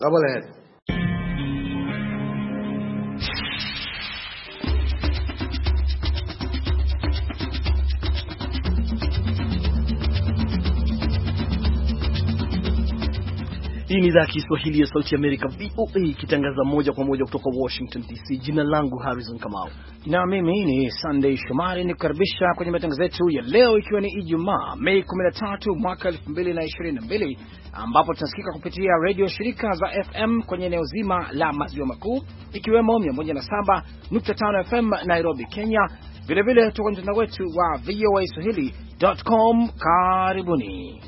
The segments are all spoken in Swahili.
Double head. Hii ni idhaa ya Kiswahili ya Sauti ya Amerika VOA ikitangaza moja kwa moja kutoka Washington DC. Jina langu Harrison Kamau. Na mimi ni Sunday Shomari nikukaribisha kwenye matangazo yetu ya leo ikiwa ni Ijumaa Mei 13 mwaka 2022 ambapo tunasikika kupitia radio shirika za FM kwenye eneo zima la Maziwa Makuu ikiwemo 107.5 FM Nairobi, Kenya. Vile vile tuko kwenye mtandao wetu wa voaswahili.com. Karibuni.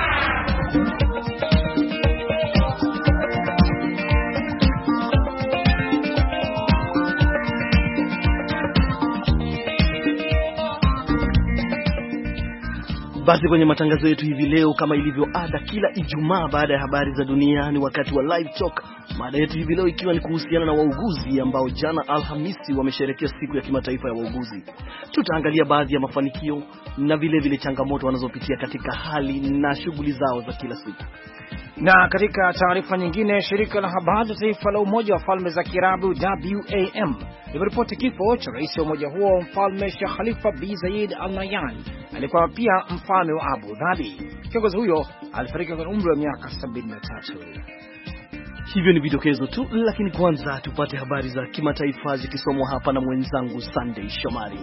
Basi kwenye matangazo yetu hivi leo, kama ilivyo ada kila Ijumaa baada ya habari za dunia, ni wakati wa live talk. Mada yetu hivi leo ikiwa ni kuhusiana na wauguzi ambao jana Alhamisi wamesherehekea siku ya kimataifa ya wauguzi. Tutaangalia baadhi ya mafanikio na vile vile changamoto wanazopitia katika hali na shughuli zao za kila siku. Na katika taarifa nyingine, shirika la habari la taifa la Umoja wa Falme za Kiarabu WAM limeripoti kifo cha rais wa umoja huo, Mfalme Sheikh Khalifa bin Zayed Al Nahyan, alikuwa pia mfalme wa Abu Dhabi. Kiongozi huyo alifariki kwa umri wa miaka 73. Hivyo ni vidokezo tu, lakini kwanza tupate habari za kimataifa zikisomwa hapa na mwenzangu Sunday Shomari.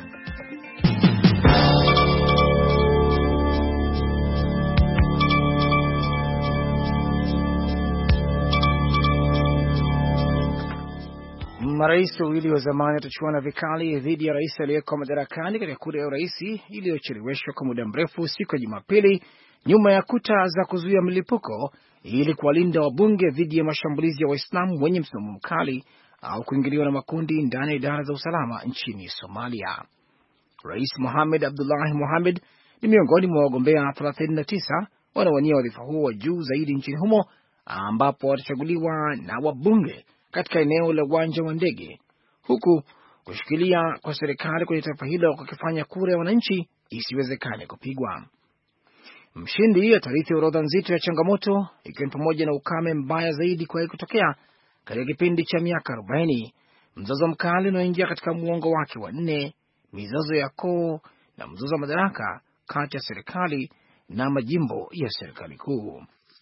Marais wawili wa zamani watachuana vikali dhidi ya rais aliyeko madarakani katika kura ya urais iliyocheleweshwa kwa muda mrefu siku ya Jumapili nyuma ya kuta za kuzuia mlipuko ili kuwalinda wabunge dhidi ya mashambulizi ya Waislamu wenye msimamo mkali au kuingiliwa na makundi ndani ya idara za usalama nchini Somalia. Rais Mohamed Abdullahi Mohamed ni miongoni mwa wagombea 39 wanaowania wadhifa huo wa juu zaidi nchini humo, ambapo watachaguliwa na wabunge katika eneo la uwanja wa ndege, huku kushikilia kwa serikali kwenye taifa hilo kukifanya kura ya wananchi isiwezekane kupigwa. Mshindi atarithi orodha nzito ya changamoto, ikiwa ni pamoja na ukame mbaya zaidi kuwahi kutokea katika kipindi cha miaka 40, mzozo mkali unaoingia katika muongo wake wa 4, mizozo ya koo na mzozo wa madaraka kati ya serikali na majimbo ya serikali kuu.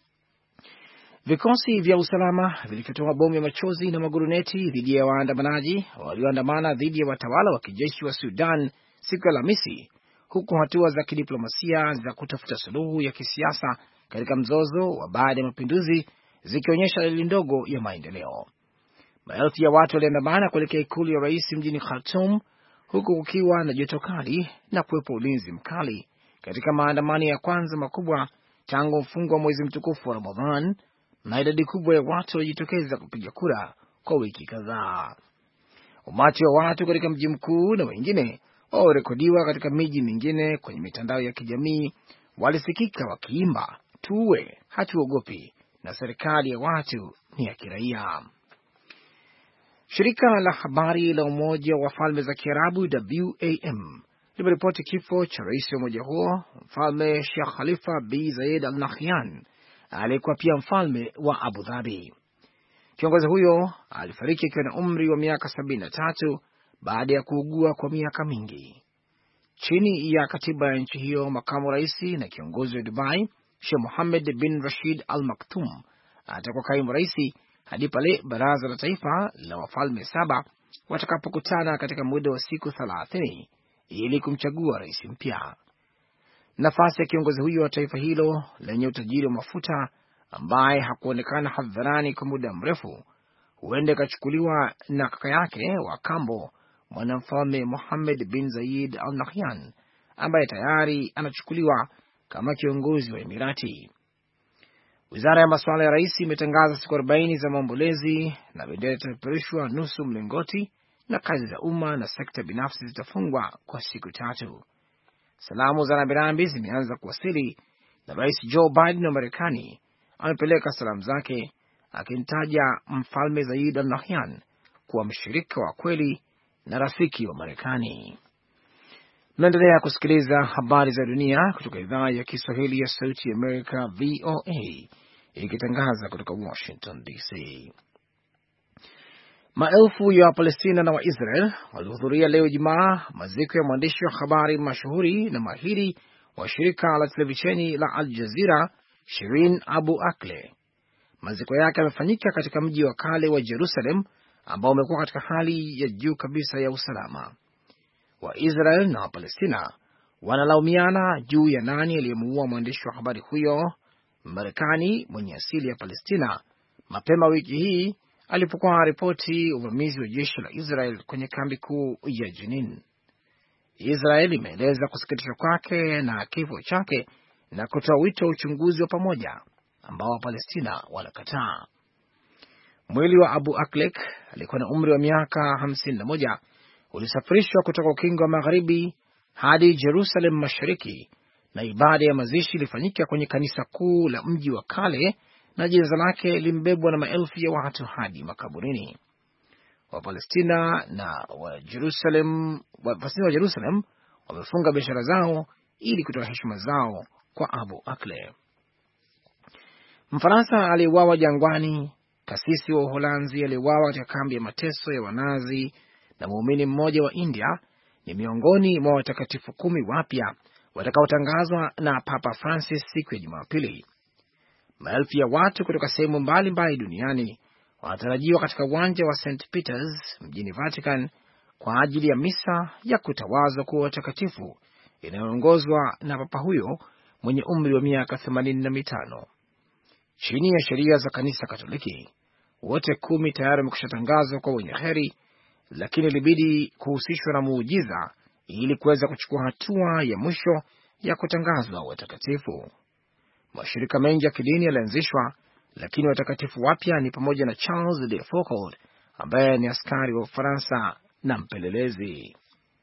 Vikosi vya usalama vilivyotoa bomu ya machozi na maguruneti dhidi ya waandamanaji walioandamana dhidi ya watawala wa kijeshi wa Sudan siku ya Alhamisi, huku hatua za kidiplomasia za kutafuta suluhu ya kisiasa katika mzozo wa baada ya mapinduzi zikionyesha dalili ndogo ya maendeleo. Maelfu ya watu waliandamana kuelekea ikulu ya rais mjini Khartoum, huku kukiwa na joto kali na kuwepo ulinzi mkali katika maandamano ya kwanza makubwa tangu mfungo wa mwezi mtukufu wa Ramadhan, na idadi kubwa ya watu walijitokeza kupiga kura kwa wiki kadhaa. Umati wa watu katika mji mkuu na wengine waliorekodiwa katika miji mingine kwenye mitandao ya kijamii walisikika wakiimba, tuwe hatuogopi na serikali ya watu ni ya kiraia. Shirika la habari la Umoja wa Falme za Kiarabu WAM limeripoti kifo cha rais wa umoja huo, Mfalme Sheikh Khalifa bin Zayed Al Nahyan, alikuwa pia mfalme wa Abu Dhabi. Kiongozi huyo alifariki akiwa na umri wa miaka 73 baada ya kuugua kwa miaka mingi. Chini ya katiba ya nchi hiyo, makamu rais na kiongozi wa Dubai, Sheikh Mohammed bin Rashid Al Maktoum, atakuwa kaimu rais hadi pale baraza la taifa la wafalme 7 watakapokutana katika muda wa siku 30 ili kumchagua rais mpya. Nafasi ya kiongozi huyo wa taifa hilo lenye utajiri wa mafuta ambaye hakuonekana hadharani kwa muda mrefu huenda ikachukuliwa na kaka yake wa kambo, mwanamfalme Mohammed bin Zayed Al Nahyan, ambaye tayari anachukuliwa kama kiongozi wa Emirati. Wizara ya masuala ya rais imetangaza siku 40 za maombolezi na bendera itapeperushwa nusu mlingoti na kazi za umma na sekta binafsi zitafungwa kwa siku 3. Salamu za rambirambi zimeanza kuwasili na Rais Joe Biden wa Marekani amepeleka salamu zake akimtaja Mfalme Zayed Al Nahyan kuwa mshirika wa kweli na rafiki wa Marekani. Mnaendelea kusikiliza habari za dunia kutoka idhaa ya Kiswahili ya Sauti ya Amerika VOA ikitangaza kutoka Washington DC. Maelfu ya Palestina na Waisrael walihudhuria leo Jumaa maziko ya mwandishi wa habari mashuhuri na mahiri wa shirika la televisheni la Al Jazeera, Shirin Abu Akleh. Maziko yake yamefanyika katika mji wa kale wa Jerusalem ambao umekuwa katika hali ya juu kabisa ya usalama. Waisrael na Wapalestina wanalaumiana juu ya nani aliyemuua mwandishi wa habari huyo Marekani mwenye asili ya Palestina mapema wiki hii alipokuwa ripoti uvamizi wa jeshi la Israel kwenye kambi kuu ya Jenin. Israel imeeleza kusikitishwa kwake na kifo chake na kutoa wito wa uchunguzi wa pamoja ambao Wapalestina wanakataa. Mwili wa Abu Akleh alikuwa na umri wa miaka 51 ulisafirishwa kutoka ukingo wa magharibi hadi Jerusalem mashariki, na ibada ya mazishi ilifanyika kwenye kanisa kuu la mji wa kale, na jeneza lake limbebwa na maelfu ya watu hadi makaburini. Wapalestina wa Jerusalem wamefunga biashara zao ili kutoa heshima zao kwa Abu Akleh. Mfaransa aliyeuawa jangwani, kasisi wa Uholanzi aliyeuawa katika kambi ya mateso ya Wanazi, na muumini mmoja wa India ni miongoni mwa watakatifu 10 wapya watakaotangazwa na Papa Francis siku ya Jumapili. Maelfu ya watu kutoka sehemu mbalimbali duniani wanatarajiwa katika uwanja wa St. Peter's mjini Vatican kwa ajili ya misa ya kutawazwa kuwa watakatifu inayoongozwa na Papa huyo mwenye umri wa miaka 85. Chini ya sheria za kanisa Katoliki, wote 10 tayari wamekwishatangazwa kwa wenye heri, lakini ilibidi kuhusishwa na muujiza ili kuweza kuchukua hatua ya mwisho ya kutangazwa watakatifu. Mashirika mengi ya kidini yalianzishwa, lakini watakatifu wapya ni pamoja na Charles de Foucauld ambaye ni askari wa Ufaransa na mpelelezi.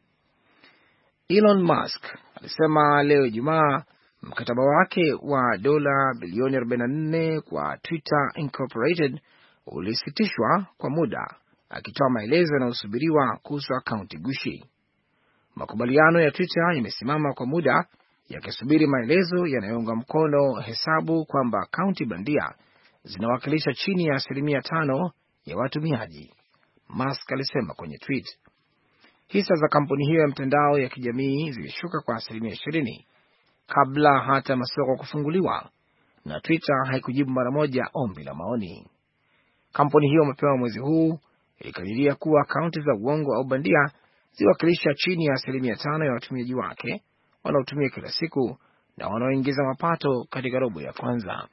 Elon Musk alisema leo Ijumaa mkataba wake wa dola bilioni 44 kwa Twitter Incorporated ulisitishwa kwa muda, akitoa maelezo yanayosubiriwa kuhusu akaunti gushi. Makubaliano ya Twitter yamesimama kwa muda yakisubiri maelezo yanayounga mkono hesabu kwamba akaunti bandia zinawakilisha chini ya 5% ya watumiaji, Musk alisema kwenye tweet. Hisa za kampuni hiyo ya mtandao ya kijamii zilishuka kwa 20% kabla hata masoko kufunguliwa, na Twitter haikujibu mara moja ombi la maoni. Kampuni hiyo mapema mwezi huu ilikadiria kuwa akaunti za uongo au bandia ziwakilisha chini ya 5% ya watumiaji wake wanaotumia kila siku na wanaoingiza mapato katika robo ya kwanza.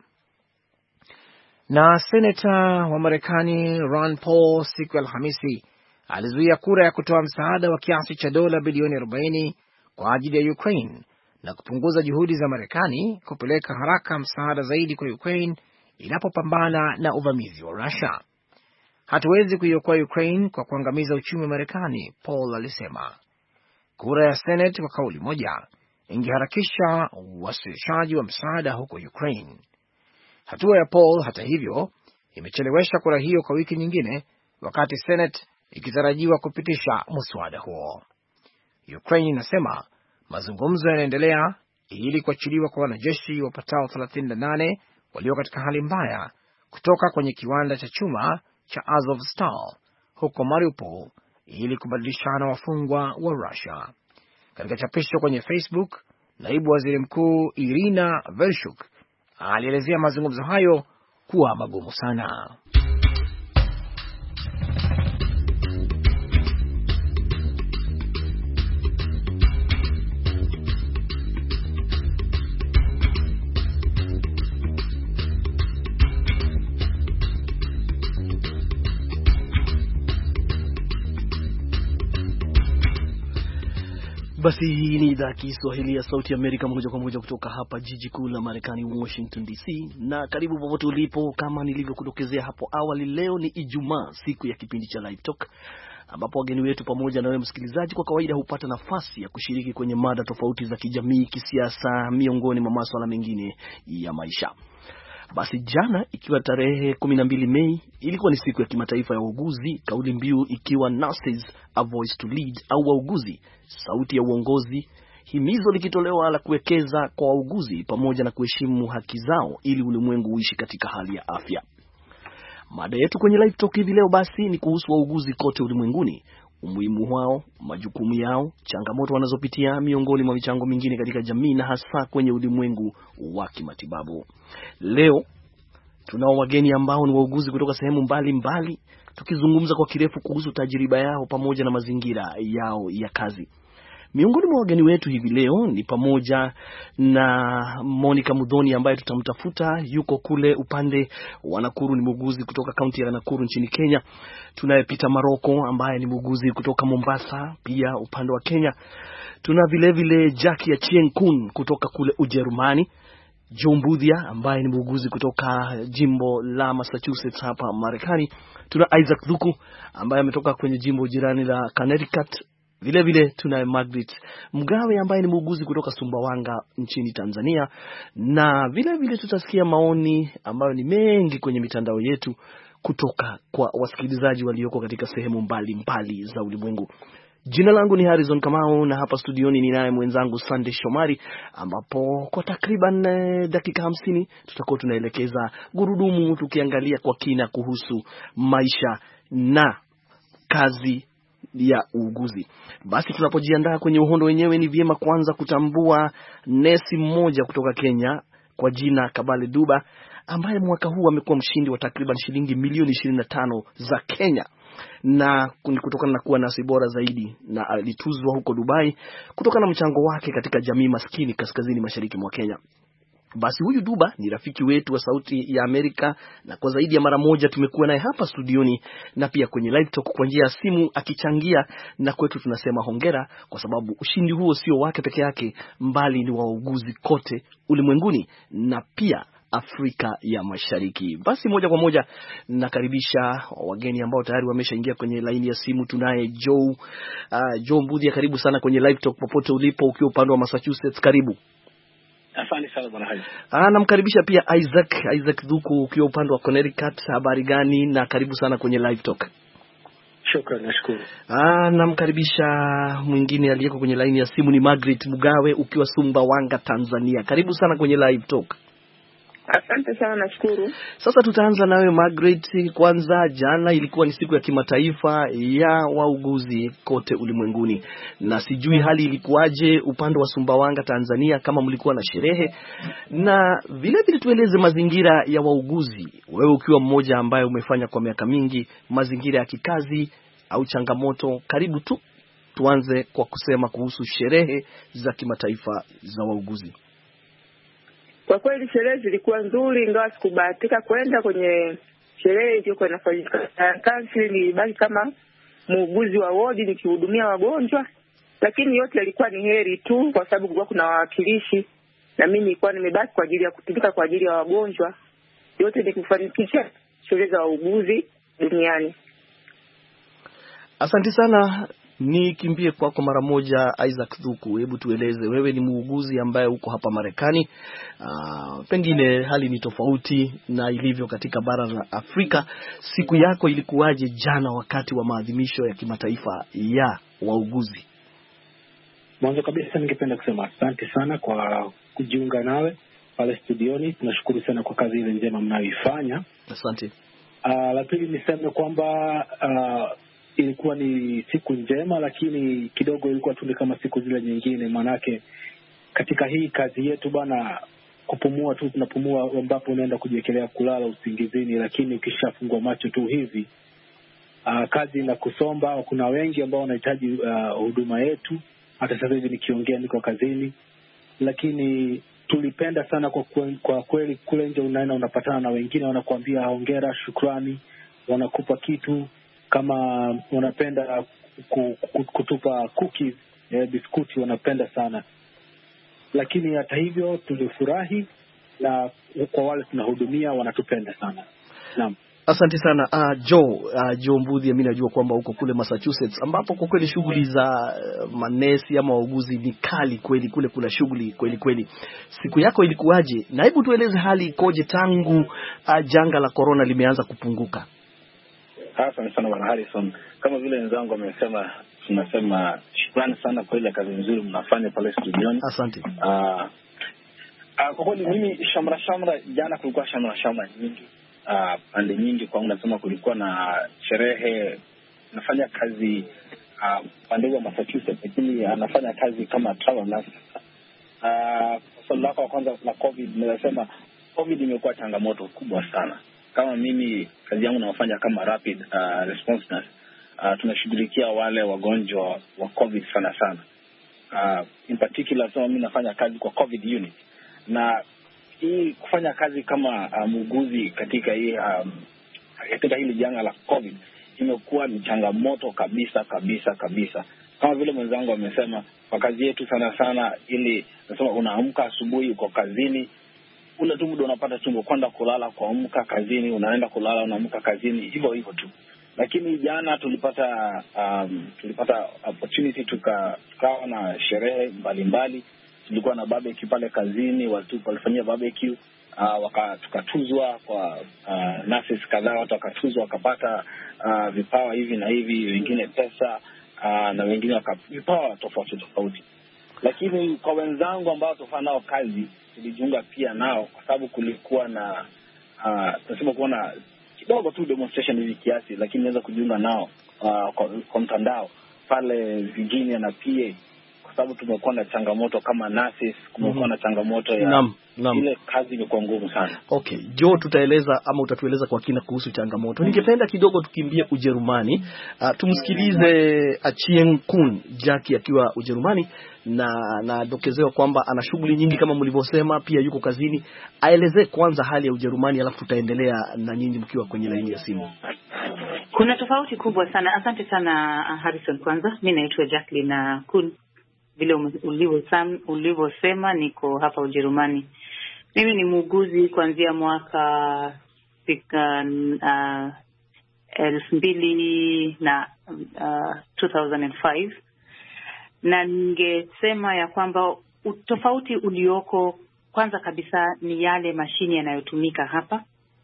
Na seneta wa Marekani Ron Paul siku ya Alhamisi alizuia kura ya kutoa msaada wa kiasi cha dola bilioni 40 kwa ajili ya Ukraine na kupunguza juhudi za Marekani kupeleka haraka msaada zaidi kwa Ukraine inapopambana na uvamizi wa Russia. Hatuwezi kuiokoa Ukraine kwa kuangamiza uchumi wa Marekani, Paul alisema. Kura ya Senate kwa kauli moja ingeharakisha uwasilishaji wa msaada huko Ukraine. Hatua ya Paul, hata hivyo, imechelewesha kura hiyo kwa wiki nyingine, wakati Senate ikitarajiwa kupitisha mswada huo. Ukraine inasema mazungumzo yanaendelea ili kuachiliwa kwa wanajeshi wapatao 38 walio katika hali mbaya kutoka kwenye kiwanda cha chuma cha Azovstal huko Mariupol ili kubadilishana wafungwa wa Russia. Katika chapisho kwenye Facebook, naibu waziri mkuu Irina Vereshchuk alielezea mazungumzo hayo kuwa magumu sana. Basi hii ni idhaa Kiswahili ya Sauti Amerika moja kwa moja kutoka hapa jiji kuu la Marekani, Washington DC. Na karibu popote ulipo, kama nilivyokudokezea hapo awali, leo ni Ijumaa, siku ya kipindi cha Live Talk, ambapo wageni wetu pamoja na wewe msikilizaji kwa kawaida hupata nafasi ya kushiriki kwenye mada tofauti za kijamii, kisiasa, miongoni mwa masuala mengine ya maisha. Basi jana, ikiwa tarehe 12 Mei, ilikuwa ni siku ya kimataifa ya wauguzi, kauli mbiu ikiwa Nurses, a Voice to Lead, au wauguzi, sauti ya uongozi. himizo likitolewa la kuwekeza kwa wauguzi pamoja na kuheshimu haki zao ili ulimwengu uishi katika hali ya afya. Mada yetu kwenye Live Talk hivi leo basi ni kuhusu wauguzi kote ulimwenguni, umuhimu wao, majukumu yao, changamoto wanazopitia, miongoni mwa michango mingine katika jamii na hasa kwenye ulimwengu wa kimatibabu. Leo tunao wageni ambao ni wauguzi kutoka sehemu mbalimbali, tukizungumza kwa kirefu kuhusu tajiriba yao pamoja na mazingira yao ya kazi. Miongoni mwa wageni wetu hivi leo ni pamoja na Monica Mudhoni ambaye tutamtafuta, yuko kule upande wa Nakuru, ni muuguzi kutoka kaunti ya Nakuru nchini Kenya. Tunaye Peter Maroko ambaye ni muuguzi kutoka Mombasa pia upande wa Kenya. Tuna vile vile Jackie Achieng Kun kutoka kule Ujerumani. Joe Mbuthia ambaye ni muuguzi kutoka jimbo la Massachusetts hapa Marekani. Tuna Isaac Dhuku ambaye ametoka kwenye jimbo jirani la Connecticut. Vile vile tunaye Margaret Mugawe ambaye ni muuguzi kutoka Sumbawanga nchini Tanzania, na vile vile tutasikia maoni ambayo ni mengi kwenye mitandao yetu kutoka kwa wasikilizaji walioko katika sehemu mbalimbali za ulimwengu. Jina langu ni Harrison Kamau na hapa studioni ni naye mwenzangu Sunday Shomari, ambapo kwa takriban dakika 50 tutakuwa tunaelekeza gurudumu tukiangalia kwa kina kuhusu maisha na kazi ya uuguzi. Basi tunapojiandaa kwenye uhondo wenyewe, ni vyema kwanza kutambua nesi mmoja kutoka Kenya kwa jina Kabale Duba, ambaye mwaka huu amekuwa mshindi wa takriban shilingi milioni 25 za Kenya, na kutokana na kuwa nasi bora zaidi, na alituzwa huko Dubai kutokana na mchango wake katika jamii maskini kaskazini mashariki mwa Kenya. Basi huyu Duba ni rafiki wetu wa Sauti ya Amerika, na kwa zaidi ya mara moja tumekuwa naye hapa studioni na pia kwenye Live Talk kwa njia ya simu akichangia, na kwetu tunasema hongera, kwa sababu ushindi huo sio wake peke yake, mbali ni wa wauguzi kote ulimwenguni na pia Afrika ya Mashariki. Basi moja kwa moja nakaribisha wageni ambao tayari wameshaingia kwenye laini ya simu. Tunaye Joe Mbuthia, karibu sana kwenye Live Talk popote ulipo, ukiwa upande wa Massachusetts. Karibu. Asante sana bwana Haji. Namkaribisha pia Isaac Dhuku ukiwa upande wa Connecticut. Habari gani na karibu sana kwenye Live Talk. Shukrani, nashukuru. Namkaribisha mwingine aliyeko kwenye laini ya simu ni Margaret Mugawe ukiwa Sumbawanga, Tanzania. Karibu sana kwenye Live Talk. Asante sana, nashukuru. Sasa tutaanza nawe Margaret. Kwanza, jana ilikuwa ni siku ya kimataifa ya wauguzi kote ulimwenguni, na sijui hali ilikuwaje upande wa Sumbawanga, Tanzania, kama mlikuwa na sherehe, na vile vile tueleze mazingira ya wauguzi, wewe ukiwa mmoja ambaye umefanya kwa miaka mingi, mazingira ya kikazi au changamoto. Karibu tu, tuanze kwa kusema kuhusu sherehe za kimataifa za wauguzi. Kwa kweli sherehe zilikuwa nzuri, ingawa sikubahatika kwenda kwenye sherehe iliyokuwa inafanyika kazi. Nilibaki kama muuguzi wa wodi nikihudumia wagonjwa, lakini yote yalikuwa ni heri tu, kwa sababu kulikuwa kuna wawakilishi na mimi nilikuwa nimebaki kwa ajili ya kutumika kwa ajili ya wagonjwa. Yote ni kufanikisha sherehe za wauguzi duniani. Asante sana. Nikimbie kwako mara moja Isaac Dhuku, hebu tueleze, wewe ni muuguzi ambaye uko hapa Marekani. Pengine hali ni tofauti na ilivyo katika bara la Afrika. Siku yako ilikuwaje jana wakati wa maadhimisho ya kimataifa ya wauguzi? Mwanzo kabisa ningependa kusema asante sana kwa kujiunga nawe pale studioni. Tunashukuru sana kwa kazi ile njema mnayoifanya. Asante. La pili niseme kwamba ilikuwa ni siku njema, lakini kidogo ilikuwa tu kama siku zile nyingine, manake katika hii kazi yetu bana, kupumua tu tunapumua ambapo unaenda kujiwekelea kulala usingizini, lakini ukishafungua macho tu hivi kazi inakusomba. Kuna wengi ambao wanahitaji huduma yetu. Hata sasa hivi nikiongea niko kazini, lakini tulipenda sana kwa kweli. Kule nje unaenda unapatana na wengine wanakuambia hongera, shukrani, wanakupa kitu. Kama wanapenda kutupa cookies, biskuti, wanapenda sana. Lakini hata hivyo tulifurahi, na kwa wale tunahudumia wanatupenda sana. Naam. Asante sana. Joe Mbuthia, mimi najua kwamba uko kule Massachusetts, ambapo kwa kweli shughuli za manesi ama wauguzi ni kali kweli, kule kuna shughuli kweli kweli. Siku yako ilikuwaje? Na hebu tueleze hali ikoje tangu janga la corona limeanza kupunguka? Asante sana bwana Harrison. Kama vile wenzangu wamesema, tunasema shukrani sana kwa ile kazi nzuri mnafanya pale studioni. Asante. Kwa kweli mimi shamra jana kulikuwa shamra nyingi. Pande nyingi kwangu nasema kulikuwa na sherehe. Nafanya kazi pande wa Massachusetts, lakini anafanya kazi kama travel nurse. Swali lako la kwanza la COVID, ninasema COVID imekuwa changamoto kubwa sana. Kama mimi kazi yangu nafanya kama rapid response nurse, tunashughulikia wale wagonjwa wa COVID sana. In particular so mimi nafanya kazi kwa COVID unit. Na hii kufanya kazi kama muuguzi katika hili janga la COVID imekuwa ni changamoto kabisa. Kama vile mwenzangu amesema, kwa kazi yetu sana ili nasema unaamka asubuhi uko kazini, ule tu muda unapata tu kwenda kulala, kuamka kazini, unaenda kulala, unaamka kazini, hivyo tu. Lakini jana tulipata opportunity tukawa na sherehe mbalimbali. Tulikuwa na barbecue pale kazini, watu walifanyia barbecue, tukatuzwa kwa nurses kadhaa, watu wakatuzwa wakapata vipawa hivi na hivi, wengine pesa na wengine vipawa tofauti. Lakini kwa wenzangu ambao tofauti nao kazi, tulijiunga pia nao kwa sababu kulikuwa na tunasema kuwa na kidogo tu demonstration hivi kiasi, lakini naweza kujiunga nao kwa mtandao pale Virginia na PA, kwa sababu tumekuwa na changamoto kama nurses, kumekuwa na changamoto ya ile kazi imekuwa ngumu sana. Okay, Joe, tutaeleza ama utatueleza kwa kina kuhusu changamoto. Ningependa kidogo tukimbie Ujerumani, tumsikilize Achieng Kun Jackie akiwa Ujerumani, na dokezewa kwamba ana shughuli nyingi kama mlivyosema, pia yuko kazini. Aelezee kwanza hali ya Ujerumani, alafu tutaendelea na nyinyi mkiwa kwenye laini ya simu. Kuna tofauti kubwa sana. Asante sana Harrison. Kwanza mimi naitwa Jacqueline Kun, vile ulivyosema niko hapa Ujerumani. Mimi ni muuguzi kuanzia mwaka 2005, na ningesema ya kwamba utofauti ulioko kwanza kabisa ni yale mashini yanayotumika hapa.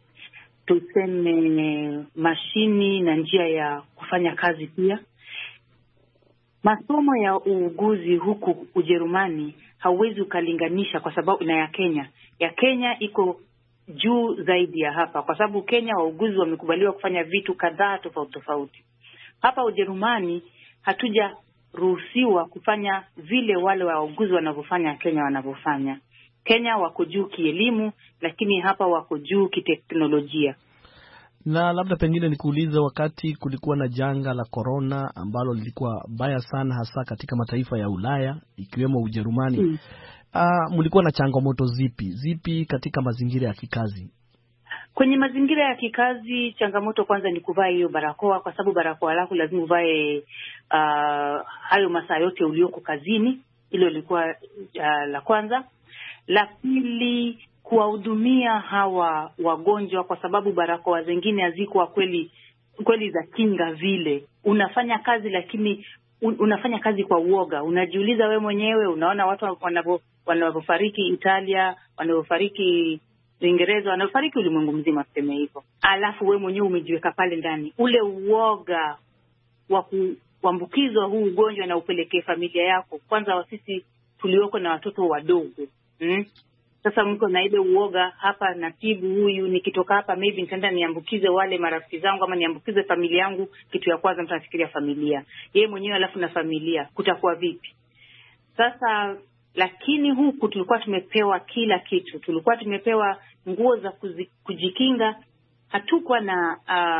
Tuseme mashini na njia ya kufanya kazi pia. Masomo ya uuguzi huku Ujerumani hauwezi ukalinganisha kwa sababu na ya Kenya. Ya Kenya iko juu zaidi ya hapa, kwa sababu Kenya wauguzi wamekubaliwa kufanya vitu kadhaa tofauti. Hapa Ujerumani hatujaruhusiwa kufanya vile wale wauguzi wanavyofanya Kenya wanavyofanya. Kenya wako juu kielimu, lakini hapa wako juu kiteknolojia. Na labda pengine nikuulize, wakati kulikuwa na janga la corona ambalo lilikuwa baya sana hasa katika mataifa ya Ulaya ikiwemo Ujerumani, mlikuwa na changamoto zipi katika mazingira ya kikazi? Kwenye mazingira ya kikazi, changamoto kwanza ni kuvaa hiyo barakoa, kwa sababu barakoa lako lazima uvae hayo masaa yote ulioko kazini. Hilo lilikuwa la kwanza. La pili, kuwahudumia hawa wagonjwa, kwa sababu barakoa zingine hazikuwa kweli za kinga vile. Unafanya kazi lakini unafanya kazi kwa uoga. Unajiuliza we mwenyewe, unaona watu wanavyofariki Italia, wanavyofariki Uingereza, wanavyofariki ulimwengu mzima tuseme hivyo. Alafu we mwenyewe umejiweka pale ndani. Ule uoga wa kuambukizwa huu ugonjwa na upelekee familia yako. Kwanza sisi tulioko na watoto wadogo. Sasa mko na ile uoga, hapa natibu huyu, nikitoka hapa maybe nitaenda niambukize wale marafiki zangu ama niambukize familia yangu. Kitu ya kwanza mtu anafikiria familia. Yeye mwenyewe alafu na familia, kutakuwa vipi? Sasa lakini huku tulikuwa tumepewa kila kitu. Tulikuwa tumepewa nguo za kujikinga. Hatukuwa na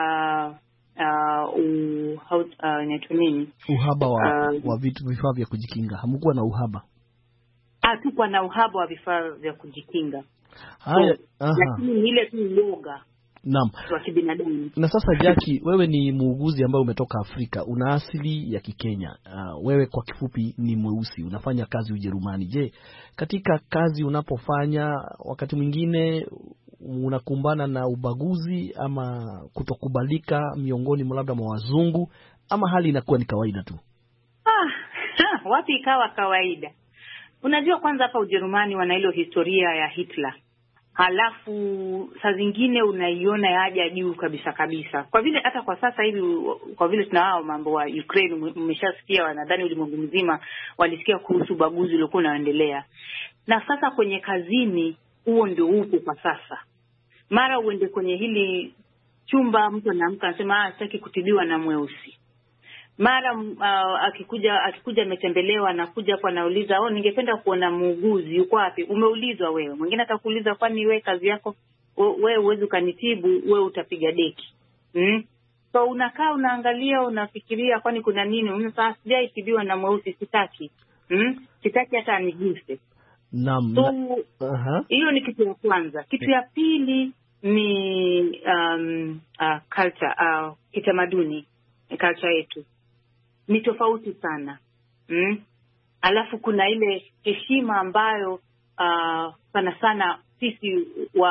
uhaba wa vifaa vya kujikinga. Hamkuwa na uhaba? Hatukuwa na uhaba wa vifaa vya kujikinga. Lakini ile tu uoga. Naam. Wa kibinadamu. Na sasa Jackie, wewe ni muuguzi ambaye umetoka Afrika, una asili ya Kikenya. Wewe kwa kifupi ni mweusi, unafanya kazi Ujerumani. Je, katika kazi unapofanya wakati mwingine unakumbana na ubaguzi ama kutokubalika miongoni labda mwa wazungu, ama hali inakuwa ni kawaida tu? Wapi ikawa kawaida? Unajua kwanza hapa Ujerumani wana ile historia ya Hitler. halafu saa zingine unaiona yaja juu kabisa kabisa. Kwa vile hata kwa sasa hivi, kwa vile tunao mambo wa Ukraine, mmeshasikia, wanadhani ulimwengu mzima walisikia kuhusu ubaguzi uliokuwa unaendelea. Na sasa kwenye kazini huo ndio upo kwa sasa. Mara uende kwenye hili chumba, mtu anaamka anasema sitaki kutibiwa na mweusi. Mara akikuja ametembelewa, anakuja kwa anauliza, ningependa kuona muuguzi, yuko wapi? Umeulizwa wewe. Mwingine atakuuliza, kwani wewe kazi yako wewe huwezi ukanitibu, wewe utapiga deki. So unakaa unaangalia, unafikiria kwani kuna nini? Sasa sijaitibiwa na mweusi, sitaki. Sitaki hata aniguse. Naam. So hiyo ni kitu ya kwanza. Kitu ya pili ni culture, kitamaduni. Culture yetu ni tofauti sana. Alafu kuna ile heshima ambayo sana sana sisi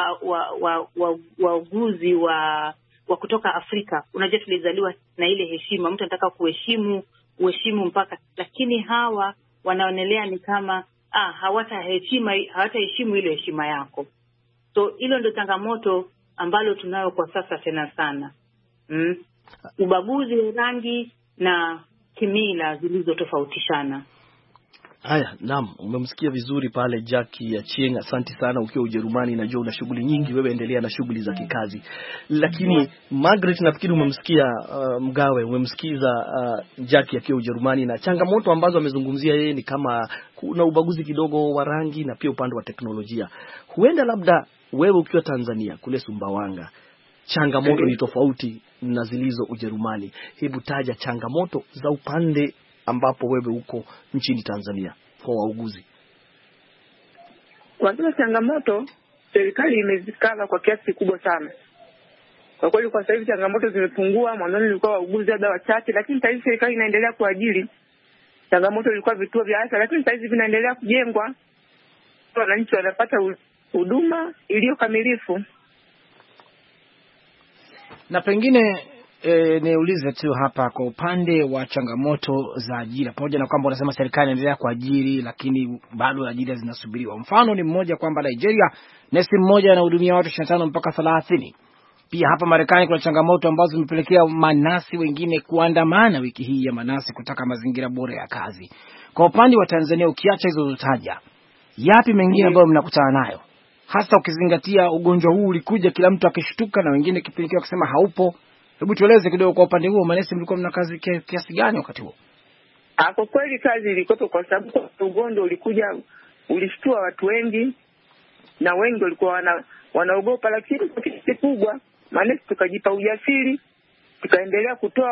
wauguzi wa kutoka Afrika, unajua tulizaliwa na ile heshima. Mtu anataka uheshimu mpaka, lakini hawa wanaonelea ni kama hawataheshimu ile heshima yako. So hilo ndio changamoto ambalo tunayo kwa sasa tena sana. Ubaguzi wa rangi na kimila zilizotofautishana. Haya, naam, umemsikia vizuri pale Jackie Achieng', asante sana. Ukiwa Ujerumani najua una shughuli nyingi, wewe endelea na shughuli za kikazi. Lakini Margaret, nafikiri umemsikia Mgawe, umemsikiza Jackie akiwa Ujerumani, na changamoto ambazo amezungumzia yeye ni kama kuna ubaguzi kidogo wa rangi na pia upande wa teknolojia. Huenda labda wewe ukiwa Tanzania kule Sumbawanga changamoto ni tofauti na zilizo Ujerumani. Hebu taja changamoto za upande ambapo wewe uko nchini Tanzania kwa wauguzi. Kwa hiyo changamoto serikali imezikava kwa kiasi kikubwa sana. Kwa kweli kwa sasa hivi changamoto zimepungua. Mwanzoni ilikuwa wauguzi labda wachache, lakini sasa hivi serikali inaendelea kuajiri. Changamoto ilikuwa vituo vya afya, lakini sasa hivi vinaendelea kujengwa. Wananchi wanapata huduma iliyo kamilifu. Na pengine niulize tu hapa kwa upande wa changamoto za ajira, pamoja na kwamba unasema serikali inaendelea kuajiri, lakini bado ajira zinasubiriwa. Mfano ni mmoja kwamba Nigeria nesi mmoja anahudumia watu 25 mpaka 30. Pia hapa Marekani kuna changamoto ambazo zimepelekea manasi wengine kuandamana wiki hii ya manasi kutaka mazingira bora ya kazi. Kwa upande wa Tanzania, ukiacha hizo zitaja, yapi mengine ambayo mnakutana nayo? Hasa ukizingatia ugonjwa huu ulikuja kila mtu akishtuka na wengine kipindi kusema haupo. Hebu tueleze kidogo kwa upande huo, manesi mlikuwa mna kazi kiasi gani wakati huo? Kwa kweli kazi ilikuwa kwa sababu ugonjwa ulikuja, ulishtua watu wengi na wengi walikuwa wanaogopa, lakini kwa kiasi kikubwa manesi tukajipa ujasiri, tukaendelea kutoa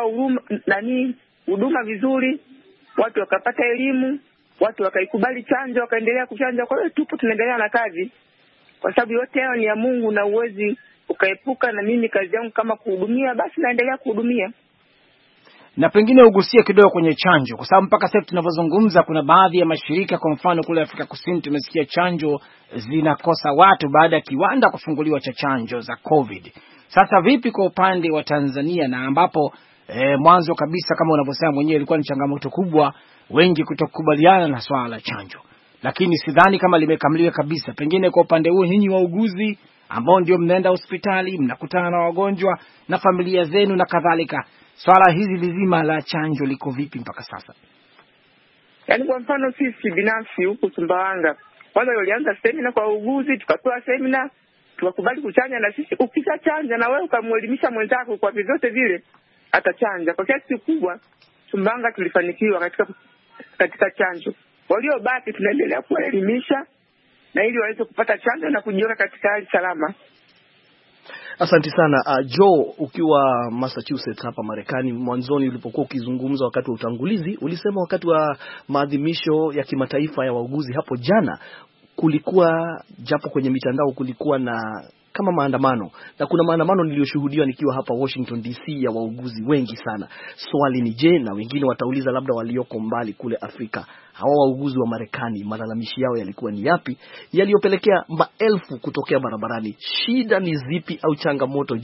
huduma vizuri, watu wakapata elimu, watu wakaikubali chanjo, wakaendelea kuchanja. Kwa hiyo tupo tunaendelea na kazi, kwa sababu yote hayo ni ya Mungu na uwezi ukaepuka. Na mimi kazi yangu kama kuhudumia, basi naendelea kuhudumia. Na pengine ugusie kidogo kwenye chanjo, kwa sababu mpaka sasa tunavyozungumza kuna baadhi ya mashirika, kwa mfano kule Afrika Kusini tumesikia chanjo zinakosa watu baada ya kiwanda kufunguliwa cha chanjo za COVID. Sasa vipi kwa upande wa Tanzania, na ambapo mwanzo kabisa kama unavyosema mwenyewe ilikuwa ni changamoto kubwa, wengi kutokubaliana na swala la chanjo, lakini sidhani kama limekamilika kabisa. Pengine kwa upande huu nyinyi wauguzi ambao ndio mnaenda hospitali, mnakutana na wagonjwa na familia zenu na kadhalika, swala hizi lizima la chanjo liko vipi mpaka sasa? Yaani kwa mfano sisi binafsi huku Sumbawanga, kwanza walianza semina kwa wauguzi, tukatoa semina, tukakubali kuchanja. Na sisi ukishachanja na wewe ukamwelimisha mwenzako kwa vyote vile atachanja. Kwa kiasi kikubwa Sumbawanga tulifanikiwa katika chanjo. Waliobaki tunaendelea kuwaelimisha na ili waweze kupata chanjo na kujiweka katika hali salama. Asante sana. Joe, ukiwa Massachusetts hapa Marekani, mwanzoni ulipokuwa ukizungumza wakati wa utangulizi, ulisema wakati wa maadhimisho ya kimataifa ya wauguzi hapo jana kulikuwa, japo kwenye mitandao kulikuwa na kama maandamano, na kuna maandamano niliyoshuhudia nikiwa hapa Washington DC ya wauguzi wengi sana. Swali ni je, na wengine watauliza labda walioko mbali kule Afrika, hawa wauguzi wa Marekani malalamishi yao yalikuwa ni yapi yaliyopelekea maelfu kutokea barabarani? Shida ni zipi au changamoto?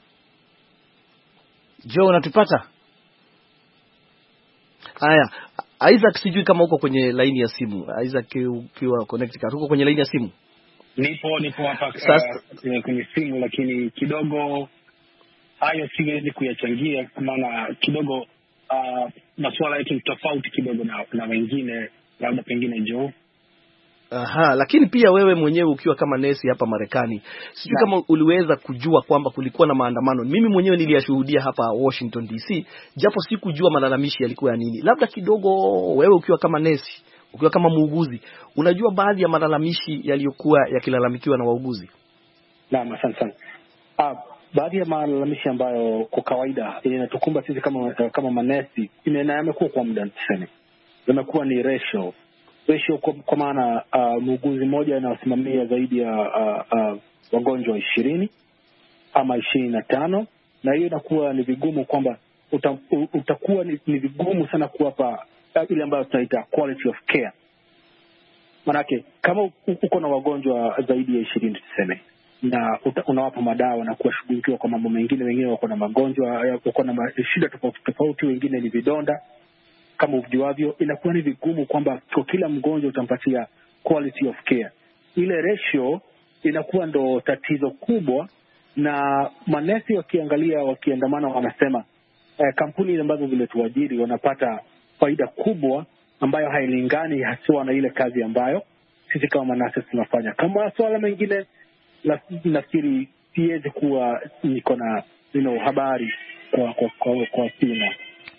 Joe unatupata? Haya, Isaac, sijui kama uko kwenye line ya simu. Isaac, ukiwa connected, uko kwenye line ya simu? Nipo hapa kwenye simu, lakini kidogo hayo siwezi kuyachangia kwa maana kidogo masuala yetu tofauti kidogo na wengine, labda pengine Joe. Aha, lakini pia wewe mwenyewe ukiwa kama nesi hapa Marekani, sijui kama uliweza kujua kwamba kulikuwa na maandamano. Mimi mwenyewe niliyashuhudia hapa Washington DC, japo sikujua malalamishi yalikuwa ya nini. Labda kidogo wewe ukiwa kama nesi, ukiwa kama muuguzi, unajua baadhi ya malalamishi yaliyokuwa yakilalamikiwa na wauguzi? Naam, asante sana. Baadhi ya malalamishi ambayo kwa kawaida inatukumba sisi kama manesi yamekuwa kwa muda tuseme, yamekuwa ni ratio kwa maana muuguzi mmoja anasimamia zaidi ya wagonjwa 20 ama 25, na hiyo inakuwa ni vigumu kwamba utakuwa ni vigumu sana kuwapa ile ambayo tunaita quality of care. Manake kama uko na wagonjwa zaidi ya 20 tuseme, na unawapa madawa na kuwashughulikia kwa mambo mengine, wengine wako na magonjwa, wako na shida tofauti, wengine ni vidonda kama ujuavyo, inakuwa ni vigumu kwamba kwa kila mgonjwa utampatia quality of care. Ile ratio inakuwa ndo tatizo kubwa, na manesi wakiandamana wanasema kampuni ambazo zimetuajiri wanapata faida kubwa ambayo hailingani haswa na ile kazi ambayo sisi kama manesi tunafanya. Kama swala mengine nafikiri siwezi kuwa niko na habari kwa sina.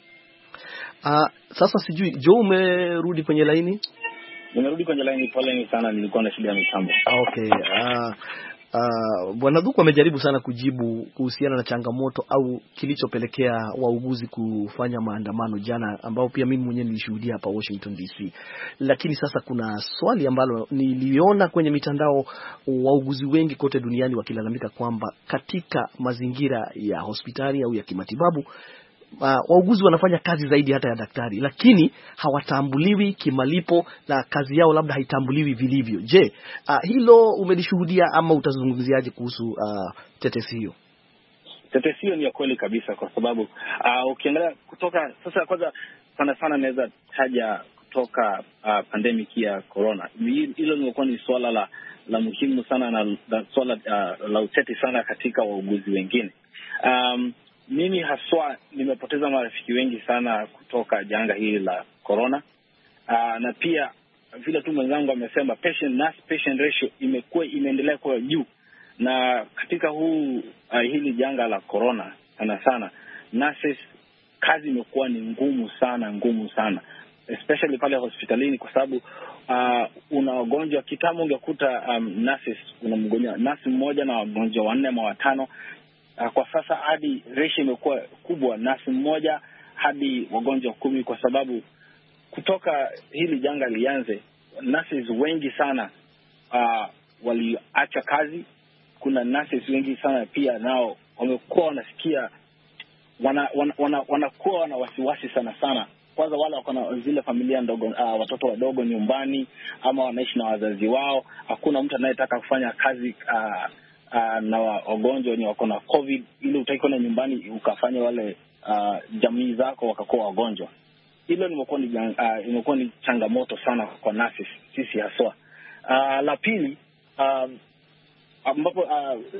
Sasa sijui Joe, umerudi kwenye laini? Nimerudi kwenye laini, pole sana, nilikuwa na shida ya mitambo. Okay. Bwana Dhuku amejaribu sana kujibu kuhusiana na changamoto au kilichopelekea wauguzi kufanya maandamano jana, ambao pia mimi mwenyewe nilishuhudia hapa Washington DC. Lakini sasa kuna swali ambalo niliona kwenye mitandao, wauguzi wengi kote duniani wakilalamika kwamba katika mazingira ya hospitali au ya kimatibabu, wauguzi wanafanya kazi zaidi hata ya daktari, lakini hawatambuliwi kimalipo na kazi yao labda haitambuliwi vilivyo. Je, hilo umelishuhudia ama utazungumziaje kuhusu tetesi hiyo? Tetesi hiyo ni ya kweli kabisa, kwa sababu ukiangalia kutoka sasa, kwanza sana naweza taja kutoka pandemic ya corona. Hilo limekuwa ni swala la muhimu sana na swala la uteti sana katika wauguzi wengine. Mimi haswa nimepoteza marafiki wengi sana kutoka janga hili la corona, na pia vile tu mwenzangu amesema, patient ratio imeendelea kwa juu, na katika hili janga la corona sana nurses kazi imekuwa ni ngumu sana especially pale hospitalini, kwa sababu una wagonjwa kitambo ungekuta nurses, una mgonjwa nurse mmoja na wagonjwa 4 ama 5. Kwa sasa hadi ratio imekuwa kubwa, nurse mmoja hadi wagonjwa 10, kwa sababu kutoka hili janga lianze nurses wengi sana waliacha kazi. Kuna nurses wengi sana pia nao wamekuwa wanasikia wanakuwa na wasiwasi sana. Kwanza wale wako na zile familia ndogo, watoto wadogo nyumbani ama wanaishi na wazazi wao. Hakuna mtu anayetaka kufanya kazi na wagonjwa wenye wako na COVID, ili utaiko na nyumbani ukafanya wale jamii zako wakakuwa wagonjwa. Hilo imekuwa ni changamoto sana kwa nurses sisi haswa. La pili, ambapo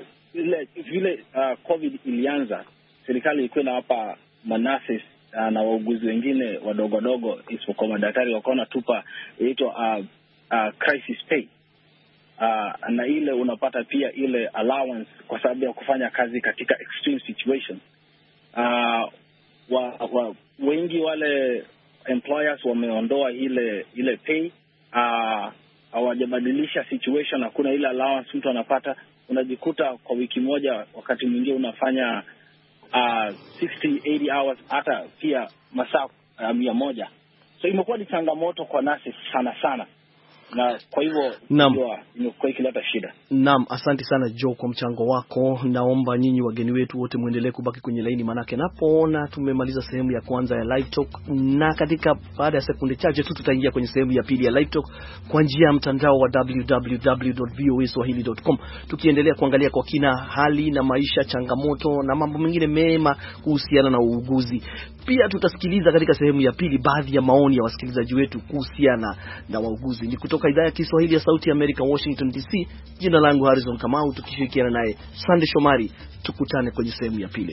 vile COVID ilianza, serikali ilikuwa inawapa manurses na wauguzi wengine wadogo isipokuwa madaktari wakaona tupa inaitwa crisis pay. Na ile unapata pia ile allowance kwa sababu ya kufanya kazi katika extreme situation. Wengi wale employers wameondoa ile pay, hawajabadilisha situation. Hakuna ile allowance mtu anapata. Unajikuta kwa wiki moja wakati mwingine unafanya 60-80 hours, hata pia masaa 100. So imekuwa ni changamoto kwa nurses sana, na kwa hivyo imekuwa ikileta shida. Naam, asante sana Joe kwa mchango wako. Naomba nyinyi wageni wetu wote muendelee kubaki kwenye laini, manake napoona tumemaliza sehemu ya kwanza ya live talk, na katika baada ya sekunde chache tu tutaingia kwenye sehemu ya pili ya live talk kwa njia ya mtandao wa www.voaswahili.com, tukiendelea kuangalia kwa kina hali na maisha, changamoto na mambo mengine mema kuhusiana na uuguzi. pia tutasikiliza katika sehemu ya pili baadhi ya maoni ya wasikilizaji wetu kuhusiana na wauguzi. Ni kutoka idhaa ya Kiswahili ya Sauti ya Amerika, Washington DC. Jina langu Harrison Kamau, tukishirikiana naye Sande Shomari. Tukutane kwenye sehemu ya pili.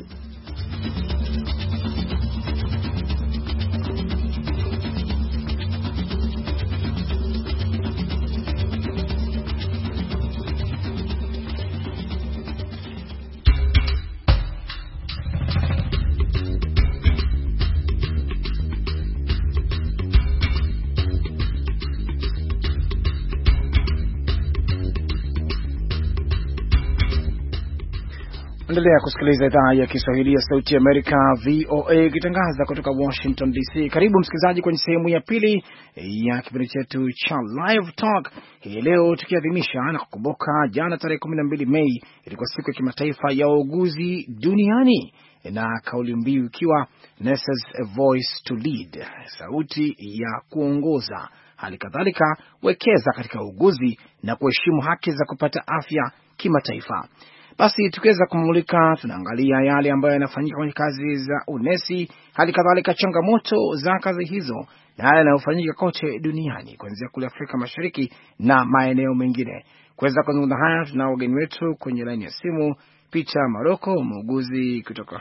Endelea kusikiliza idhaa ya Kiswahili ya Sauti ya Amerika, VOA, ikitangaza kutoka Washington DC. Karibu msikilizaji kwenye sehemu ya pili ya kipindi chetu cha Live Talk. Hii leo tukiadhimisha na kukumbuka jana tarehe 12 Mei ilikuwa siku ya kimataifa ya wauguzi duniani, na kauli mbiu ikiwa Nurses a Voice to Lead, sauti ya kuongoza. Hali kadhalika wekeza katika uuguzi na kuheshimu haki za kupata afya kimataifa. Basi tukiweza kumulika, tunaangalia yale ambayo yanafanyika kwenye kazi za unesi, hali kadhalika changamoto za kazi hizo na yale yanayofanyika kote duniani kuanzia kule Afrika Mashariki na maeneo mengine. Kuweza kuzungumza haya, tunao wageni wetu kwenye laini ya simu. Peter Maroko, muuguzi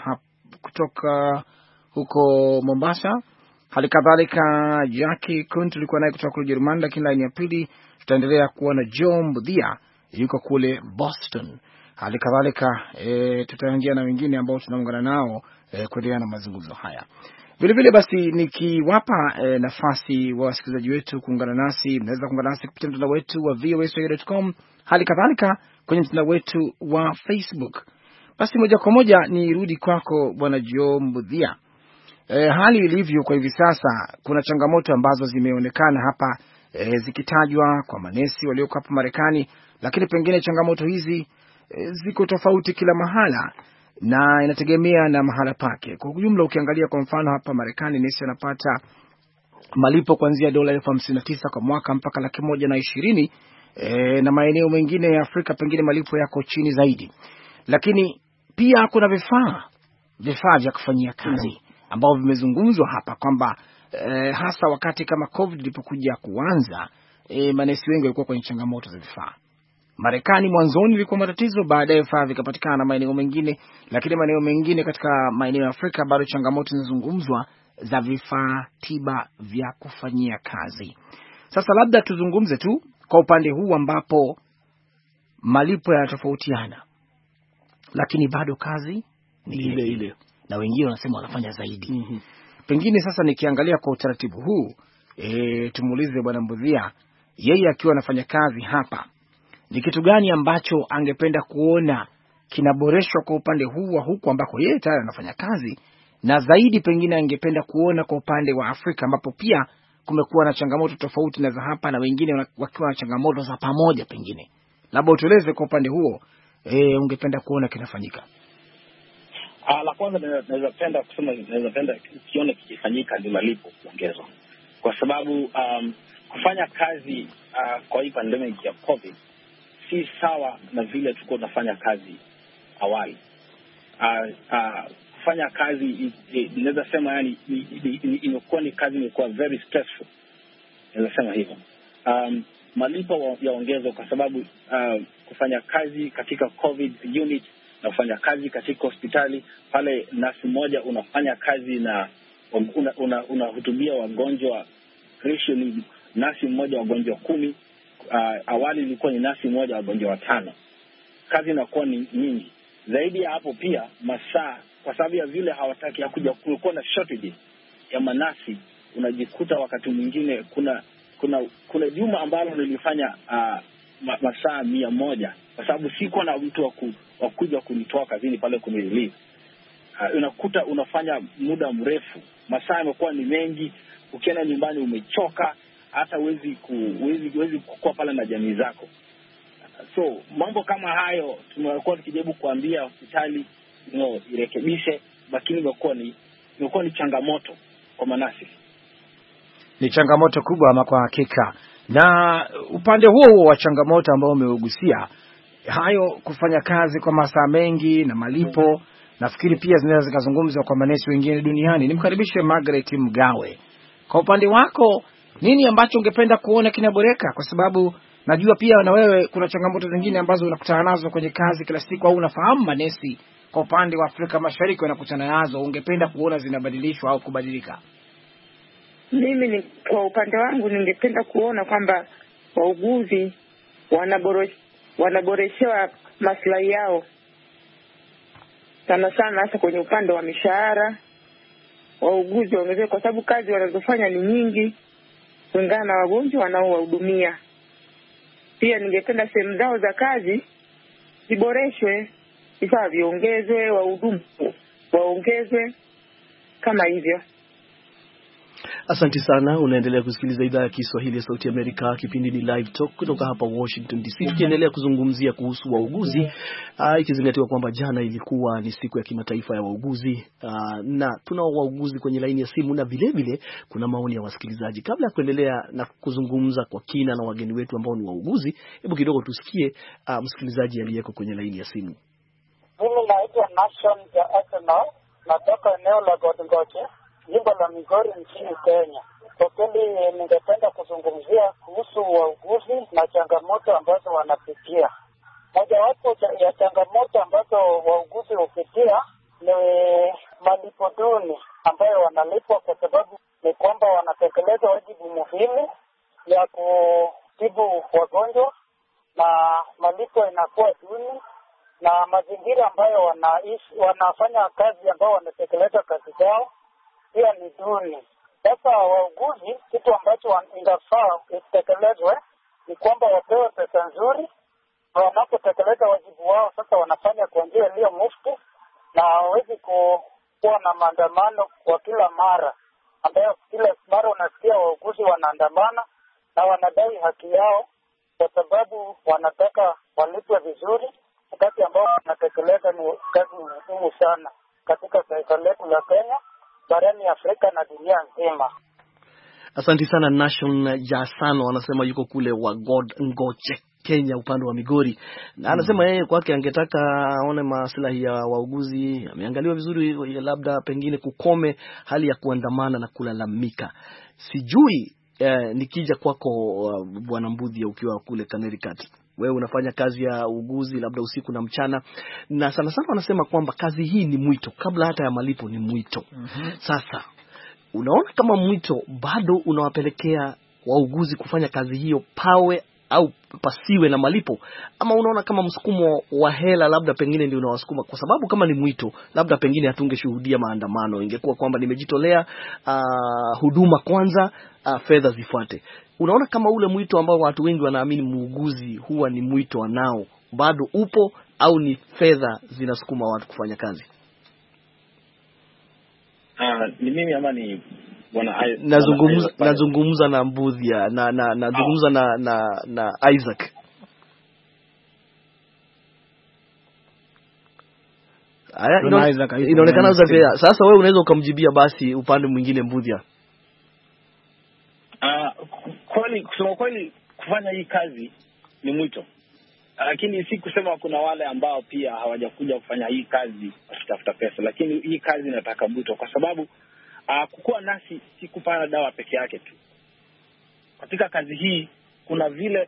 kutoka huko Mombasa. Hali kadhalika Jackie Kuhn tulikuwa naye kutoka kule Jerumani, lakini laini ya pili tutaendelea kuwa na Joe Mbudhia yuko kule Boston. Hali kadhalika tutaingia na wengine ambao tunaungana nao kuendelea na mazungumzo haya. Vile vile basi nikiwapa nafasi wa wasikilizaji wetu kuungana nasi, mnaweza kuungana nasi kupitia mtandao wetu wa voaswahili.com, hali kadhalika kwenye mtandao wetu wa Facebook. Basi moja kwa moja nirudi kwako Bwana Joe Mbudhia. Hali ilivyo kwa hivi sasa, kuna changamoto ambazo zimeonekana hapa zikitajwa kwa manesi walioko hapa Marekani, lakini pengine changamoto hizi ziko tofauti kila mahala na inategemea na mahala pake. Kwa ujumla ukiangalia kwa mfano hapa Marekani, nesi anapata malipo kuanzia $59 kwa mwaka mpaka $120,000, na maeneo mengine ya Afrika pengine malipo yako chini zaidi. Lakini pia kuna vifaa vya kufanyia kazi ambao vimezungumzwa hapa kwamba hasa wakati kama COVID ilipokuja kuanza, manesi wengi walikuwa kwenye changamoto za vifaa. Marekani mwanzoni ilikuwa matatizo, baadaye vifaa vikapatikana na maeneo mengine, lakini maeneo mengine katika maeneo ya Afrika bado changamoto zinazungumzwa za vifaa tiba vya kufanyia kazi. Sasa labda tuzungumze tu kwa upande huu ambapo malipo yanatofautiana, lakini bado kazi ni ile ile na wengine wanasema wanafanya zaidi. Pengine sasa nikiangalia kwa utaratibu huu, tumuulize Bwana Mbudhia, yeye akiwa anafanya kazi hapa, ni kitu gani ambacho angependa kuona kinaboreshwa kwa upande huu wa huku ambako yeye tayari anafanya kazi, na zaidi pengine angependa kuona kwa upande wa Afrika ambapo pia kumekuwa na changamoto tofauti na za hapa na wengine wakiwa na changamoto za pamoja? Pengine labda utueleze kwa upande huo ungependa kuona kinafanyika. La kwanza naweza penda kione kikifanyika ni malipo kuongezwa, kwa sababu kufanya kazi kwa hii pandemic ya COVID si sawa na vile tulikuwa tunafanya kazi awali. Kufanya kazi naweza sema yani imekuwa ni kazi imekuwa very stressful, naweza sema hivyo. Malipo yaongezwe kwa sababu kufanya kazi katika COVID unit na kufanya kazi katika hospitali pale, nasi mmoja unafanya kazi na unahutubia wagonjwa, ratio ni nasi mmoja wagonjwa 10. Awali ilikuwa ni nasi mmoja wagonjwa 5. Kazi inakuwa ni nyingi zaidi ya hapo. Pia masaa, kwa sababu ya vile hawataki kuja, kulikuwa na shortage ya manasi. Unajikuta wakati mwingine kuna juma ambalo nilifanya masaa 100 kwa sababu siko na mtu wa kuja kunitoa kazini pale kunirelease. Unakuta unafanya muda mrefu, masaa yamekuwa ni mengi, ukienda nyumbani umechoka, hata huwezi kukua pale na jamii zako. So mambo kama hayo tumekuwa tukijaribu kuambia hospitali irekebishe, lakini imekuwa ni changamoto kwa manasi. Ni changamoto kubwa ama kwa hakika. Na upande huo wa changamoto ambao umeugusia, hayo kufanya kazi kwa masaa mengi na malipo, nafikiri pia zinaweza zikazungumzwa kwa manesi wengine duniani. Nimkaribishe Margaret Mgawe. Kwa upande wako, nini ambacho ungependa kuona kinaboreka? Kwa sababu najua pia na wewe kuna changamoto zingine ambazo unakutana nazo kwenye kazi kila siku, au unafahamu manesi kwa upande wa Afrika Mashariki wanakutana nazo, ungependa kuona zinabadilishwa au kubadilika? Mimi kwa upande wangu ningependa kuona kwamba wauguzi wanaboreshewa maslahi yao sana sana, hasa kwenye upande wa mishahara. Wauguzi waongezwe kwa sababu kazi wanazofanya ni nyingi kulingana na wagonjwa wanaowahudumia. Pia ningependa sehemu zao za kazi ziboreshwe, vifaa viongezwe, wahudumu waongezwe kama hivyo. Asante sana. Unaendelea kusikiliza idhaa ya Kiswahili ya Sauti ya Amerika. Kipindi ni Live Talk kutoka hapa Washington DC. Tukiendelea kuzungumzia kuhusu wauguzi, ikizingatiwa kwamba jana ilikuwa ni siku ya kimataifa ya wauguzi, na tunao wauguzi kwenye laini ya simu na vile vile kuna maoni ya wasikilizaji. Kabla ya kuendelea na kuzungumza kwa kina na wageni wetu ambao ni wauguzi, hebu kidogo tusikie msikilizaji aliyeko kwenye laini ya simu. Mimi naitwa Nation ya Arsenal, natoka eneo la Godgoche, jimbo la Migori nchini Kenya. Kwa kweli ningependa kuzungumzia kuhusu wauguzi na changamoto ambazo wanapitia. Mojawapo ya changamoto ambazo wauguzi hupitia ni malipo duni ambayo wanalipwa, kwa sababu ni kwamba wanatekeleza wajibu muhimu ya kutibu wagonjwa na malipo inakuwa duni, na mazingira ambayo wanafanya kazi ambao wanatekeleza kazi zao pia ni duni. Sasa wauguzi, kitu ambacho ingefaa itekelezwe ni kwamba wapewe pesa nzuri, na wanapotekeleza wajibu wao sasa wanafanya kwa njia iliyo mufti, na hawezi kuwa na maandamano kwa kila mara, ambayo kila mara unasikia wauguzi wanaandamana na wanadai haki yao, kwa sababu wanataka walipwe vizuri, wakati ambao wanatekeleza ni kazi muhimu sana katika taifa letu la Kenya, barani Afrika na dunia nzima. Asante sana. Nation Jasano anasema yuko kule Ngoche, Kenya, upande wa Migori, na anasema yeye kwake angetaka aone maslahi ya wauguzi ameangaliwa vizuri, labda pengine kukome hali ya kuandamana na kulalamika. Sijui nikija kwako Bwana Mbudhia, ukiwa kule Connecticut, wewe unafanya kazi ya uuguzi labda usiku na mchana, na sana sana wanasema kwamba kazi hii ni mwito, kabla hata ya malipo ni mwito. Sasa unaona kama mwito bado unawapelekea wauguzi kufanya kazi hiyo pawe au pasiwe na malipo, ama unaona kama msukumo wa hela labda pengine ndio unawasukuma? Kwa sababu kama ni mwito, labda pengine hatungeshuhudia maandamano, ingekuwa kwamba nimejitolea huduma kwanza, fedha zifuate. Unaona kama ule mwito ambao watu wengi wanaamini muuguzi huwa ni mwito wanao bado upo, au ni fedha zinasukuma watu kufanya kazi? Ni mimi ama ni bwana nazungumza na Mbudhia na nazungumza na Isaac. Inaonekana sasa wewe unaweza ukamjibia basi upande mwingine Mbudhia. Kusema kweli kufanya hii kazi ni mwito, lakini si kusema kuna wale ambao pia hawajakuja kufanya hii kazi wakitafuta pesa, lakini hii kazi inataka mwito, kwa sababu kukuwa nasi si kupana dawa peke yake tu. Katika kazi hii kuna vile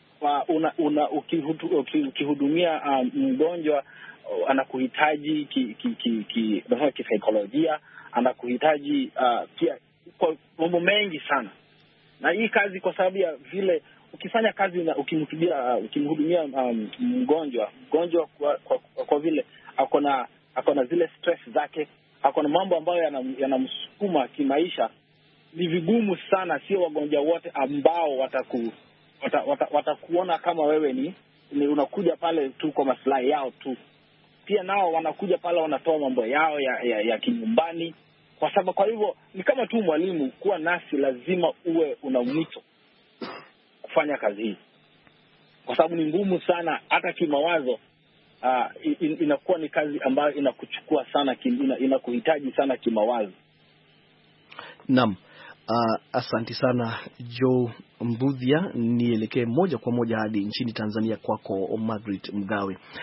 ukihudumia mgonjwa anakuhitaji kisaikolojia, anakuhitaji pia kwa mambo mengi sana. Na hii kazi kwa sababu ya vile ukifanya kazi na ukimhudumia mgonjwa kwa vile akona zile stress zake, akona mambo ambayo yanamsukuma kimaisha, ni vigumu sana. Sio wagonjwa wote ambao watakuona kama wewe ni unakuja pale tu kwa maslahi yao tu. Pia nao wanakuja pale wanatoa mambo yao ya kinyumbani. Kwa hivyo ni kama tu mwalimu, kuwa nasi lazima uwe una mwito kufanya kazi hii, kwa sababu ni ngumu sana hata kimawazo. Inakuwa ni kazi ambayo inakuchukua sana, inakuhitaji sana kimawazo. Naam. Asanti sana Joe Mbudhia. Nielekee moja kwa moja hadi nchini Tanzania kwako Margaret Mgawe.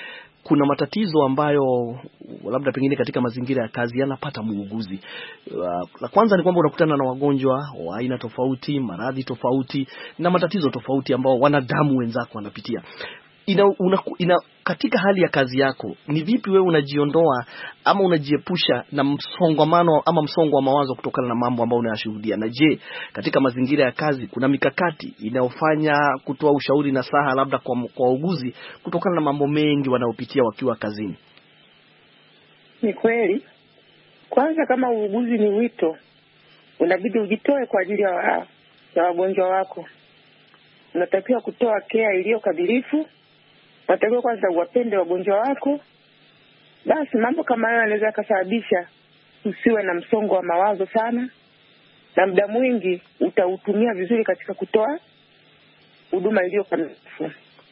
kuna matatizo ambayo labda pengine katika mazingira ya kazi yanapata muuguzi. La kwanza ni kwamba unakutana na wagonjwa wa aina tofauti, maradhi tofauti na matatizo tofauti ambao wanadamu wenzako wanapitia. Katika hali ya kazi yako, ni vipi wewe unajiondoa ama unajiepusha na msongamano ama msongo wa mawazo kutokana na mambo ambayo unayashuhudia? Na je, katika mazingira ya kazi kuna mikakati inayofanya kutoa ushauri na saha labda kwa wauguzi kutokana na mambo mengi wanaopitia wakiwa kazini? Ni kweli. Kwanza, kama uuguzi ni wito, unabidi ujitoe kwa ajili ya wagonjwa wako. Unatakiwa kutoa care iliyo kamilifu. Unatakiwa kwanza uwapende wagonjwa wako. Basi mambo kama hayo yanaweza kusababisha usiwe na msongo wa mawazo sana, na muda mwingi utautumia vizuri katika kutoa huduma iliyo kamilifu.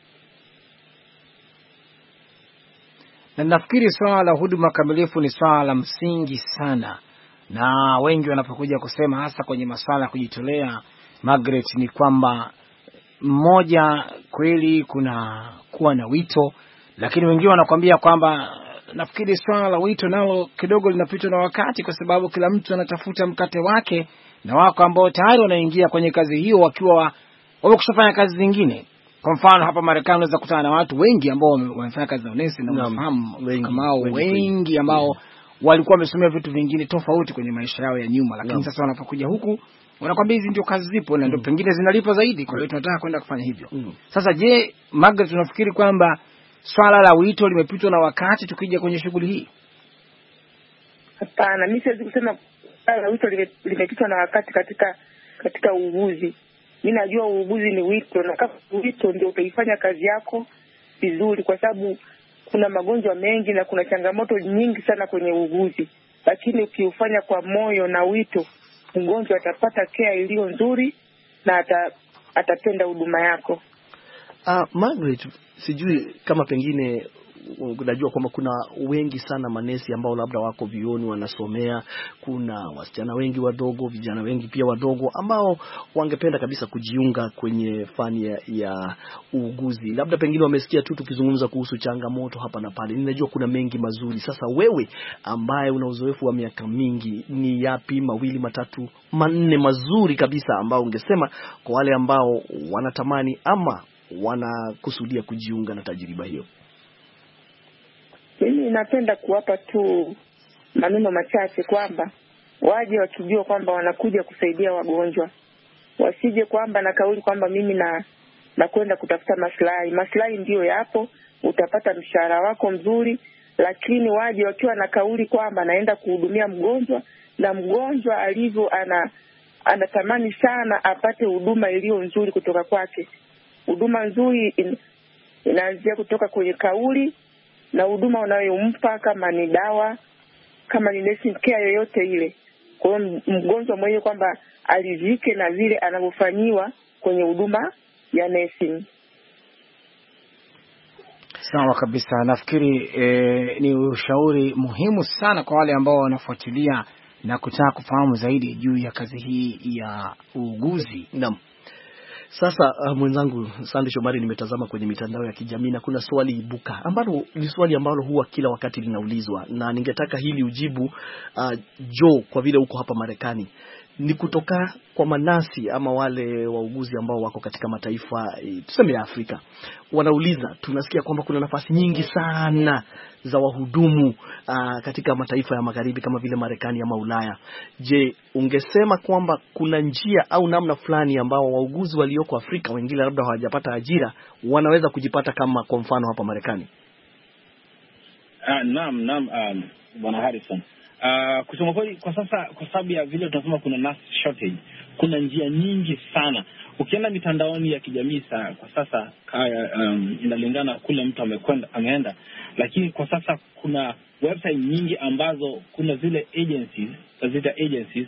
Na nafikiri swala la huduma kamilifu ni swala la msingi sana, na wengi wanapokuja kusema hasa kwenye masuala ya kujitolea, Margaret, ni kwamba mmoja, kweli kuna kuwa na wito, lakini wengine wanakuambia kwamba nafikiri swala la wito nalo kidogo linapitwa na wakati, kwa sababu kila mtu anatafuta mkate wake, na wako ambao tayari wanaingia kwenye kazi hiyo wakiwa wamekushafanya kazi zingine. Kwa mfano hapa Marekani unaweza kukutana na watu wengi ambao wamefanya kazi za unesi na unafahamu kama wengi ambao walikuwa wamesomea vitu vingine tofauti kwenye maisha yao ya nyuma, lakini sasa wanapokuja huku wanakwambia hizi ndio kazi zipo na ndio pengine zinalipa zaidi, kwa hiyo tunataka kwenda kufanya hivyo. Sasa je, Margaret, tunafikiri kwamba swala la wito limepitwa na wakati tukija kwenye shughuli hii? Hapana, mimi siwezi kusema swala la wito limepitwa na wakati katika uuguzi. Mimi najua uuguzi ni wito, na kama wito ndio utaifanya kazi yako vizuri, kwa sababu kuna magonjwa mengi na kuna changamoto nyingi sana kwenye uuguzi. Lakini ukiufanya kwa moyo na wito, mgonjwa atapata care iliyo nzuri na atapenda huduma yako. Margaret, sijui kama pengine unajua kwamba kuna wengi sana manesi ambao labda wako vioni wanasomea, kuna wasichana wengi wadogo, vijana wengi pia wadogo ambao wangependa kabisa kujiunga kwenye fani ya uuguzi. Labda pengine wamesikia tu tukizungumza kuhusu changamoto hapa na pale. Ninajua kuna mengi mazuri. Sasa wewe ambaye una uzoefu wa miaka mingi, ni yapi mawili, matatu, manne mazuri kabisa ambao ungesema kwa wale ambao wanatamani ama wanakusudia kujiunga na tajiriba hiyo? Mimi napenda kuwapa tu maneno machache kwamba waje wakijua kwamba wanakuja kusaidia wagonjwa. Wasije kwamba na kauli kwamba mimi na kwenda kutafuta maslahi. Maslahi ndio yapo, utapata mshahara wako mzuri, lakini waje wakiwa na kauli kwamba naenda kuhudumia mgonjwa, na mgonjwa alivyo anatamani sana apate huduma iliyo nzuri kutoka kwake. Huduma nzuri inaanzia kutoka kwenye kauli na huduma unayompa, kama ni dawa, kama ni nursing care yoyote ile. Kwa hiyo mgonjwa mwenyewe kwamba alizike na vile anavyofanyiwa kwenye huduma ya nursing. Sawa kabisa. Nafikiri ni ushauri muhimu sana kwa wale ambao wanafuatilia na kutaka kufahamu zaidi juu ya kazi hii ya uuguzi. Naam. Sasa mwenzangu Sande Shomari, nimetazama kwenye mitandao ya kijamii na kuna swali ibuka ambalo ni swali ambalo huwa kila wakati linaulizwa, na ningetaka hili ujibu Joe, kwa vile uko hapa Marekani. Ni kutoka kwa manasi ama wale wauguzi ambao wako katika mataifa tuseme ya Afrika. Wanauliza, tunasikia kwamba kuna nafasi nyingi sana za wahudumu katika mataifa ya magharibi kama vile Marekani ama Ulaya. Je, ungesema kwamba kuna njia au namna fulani ambao wauguzi walioko Afrika wengine labda hawajapata ajira wanaweza kujipata kama kwa mfano hapa Marekani? Naam, Bwana Harrison. Kusema kweli, kwa sasa kwa sababu ya vile tunasema kuna nurse shortage, kuna njia nyingi sana. Ukienda mitandaoni ya kijamii kwa sasa inalingana kule mtu ameenda, lakini kwa sasa kuna website nyingi ambazo kuna zile agencies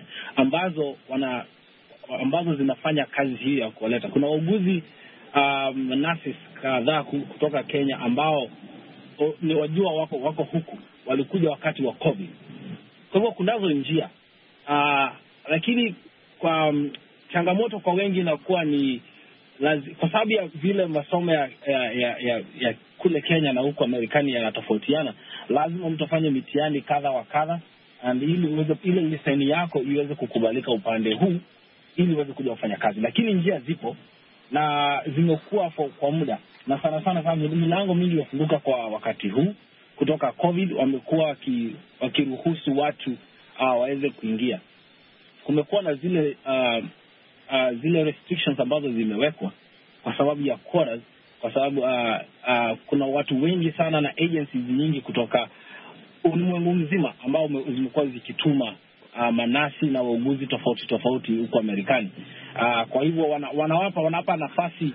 ambazo zinafanya kazi hii ya kuleta. Kuna wauguzi nurses kadhaa kutoka Kenya ambao ni wajua wako huku, walikuja wakati wa COVID. Kwa hivyo kunazo njia. Lakini kwa changamoto kwa wengi inakuwa ni kwa sababu ya vile masomo ya kule Kenya na huko Marekani yanatofautiana, lazima mtu afanye mitihani kadha wa kadha, and ile leseni yako iweze kukubalika upande huu ili uweze kuja kufanya kazi. Lakini njia zipo na zimekuwa kwa muda, na sana milango mingi imefunguka kwa wakati huu. Kutoka COVID wamekuwa wakiruhusu watu waweze kuingia. Kumekuwa na zile restrictions ambazo zimewekwa kwa sababu ya quotas, kwa sababu kuna watu wengi sana na agencies nyingi kutoka ulimwengu mzima ambao zimekuwa zikituma manasi na wauguzi tofauti huko Marekani. Kwa hivyo wanawapa nafasi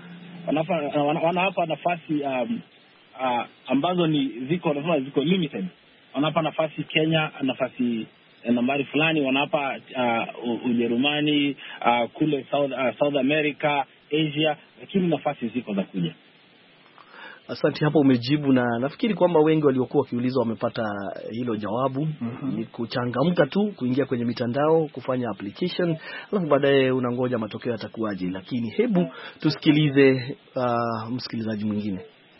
ambazo ziko limited. Wanawapa nafasi Kenya, nafasi nambari fulani, wanawapa Ujerumani, kule South America, Asia, lakini nafasi ziko za kuja. Asante, hapo umejibu, na nafikiri kwamba wengi waliokuwa wakiuliza wamepata hilo jawabu. Ni kuchangamka tu, kuingia kwenye mitandao, kufanya application, alafu baadaye unangoja matokeo yatakuwaje. Lakini hebu tusikilize msikilizaji mwingine.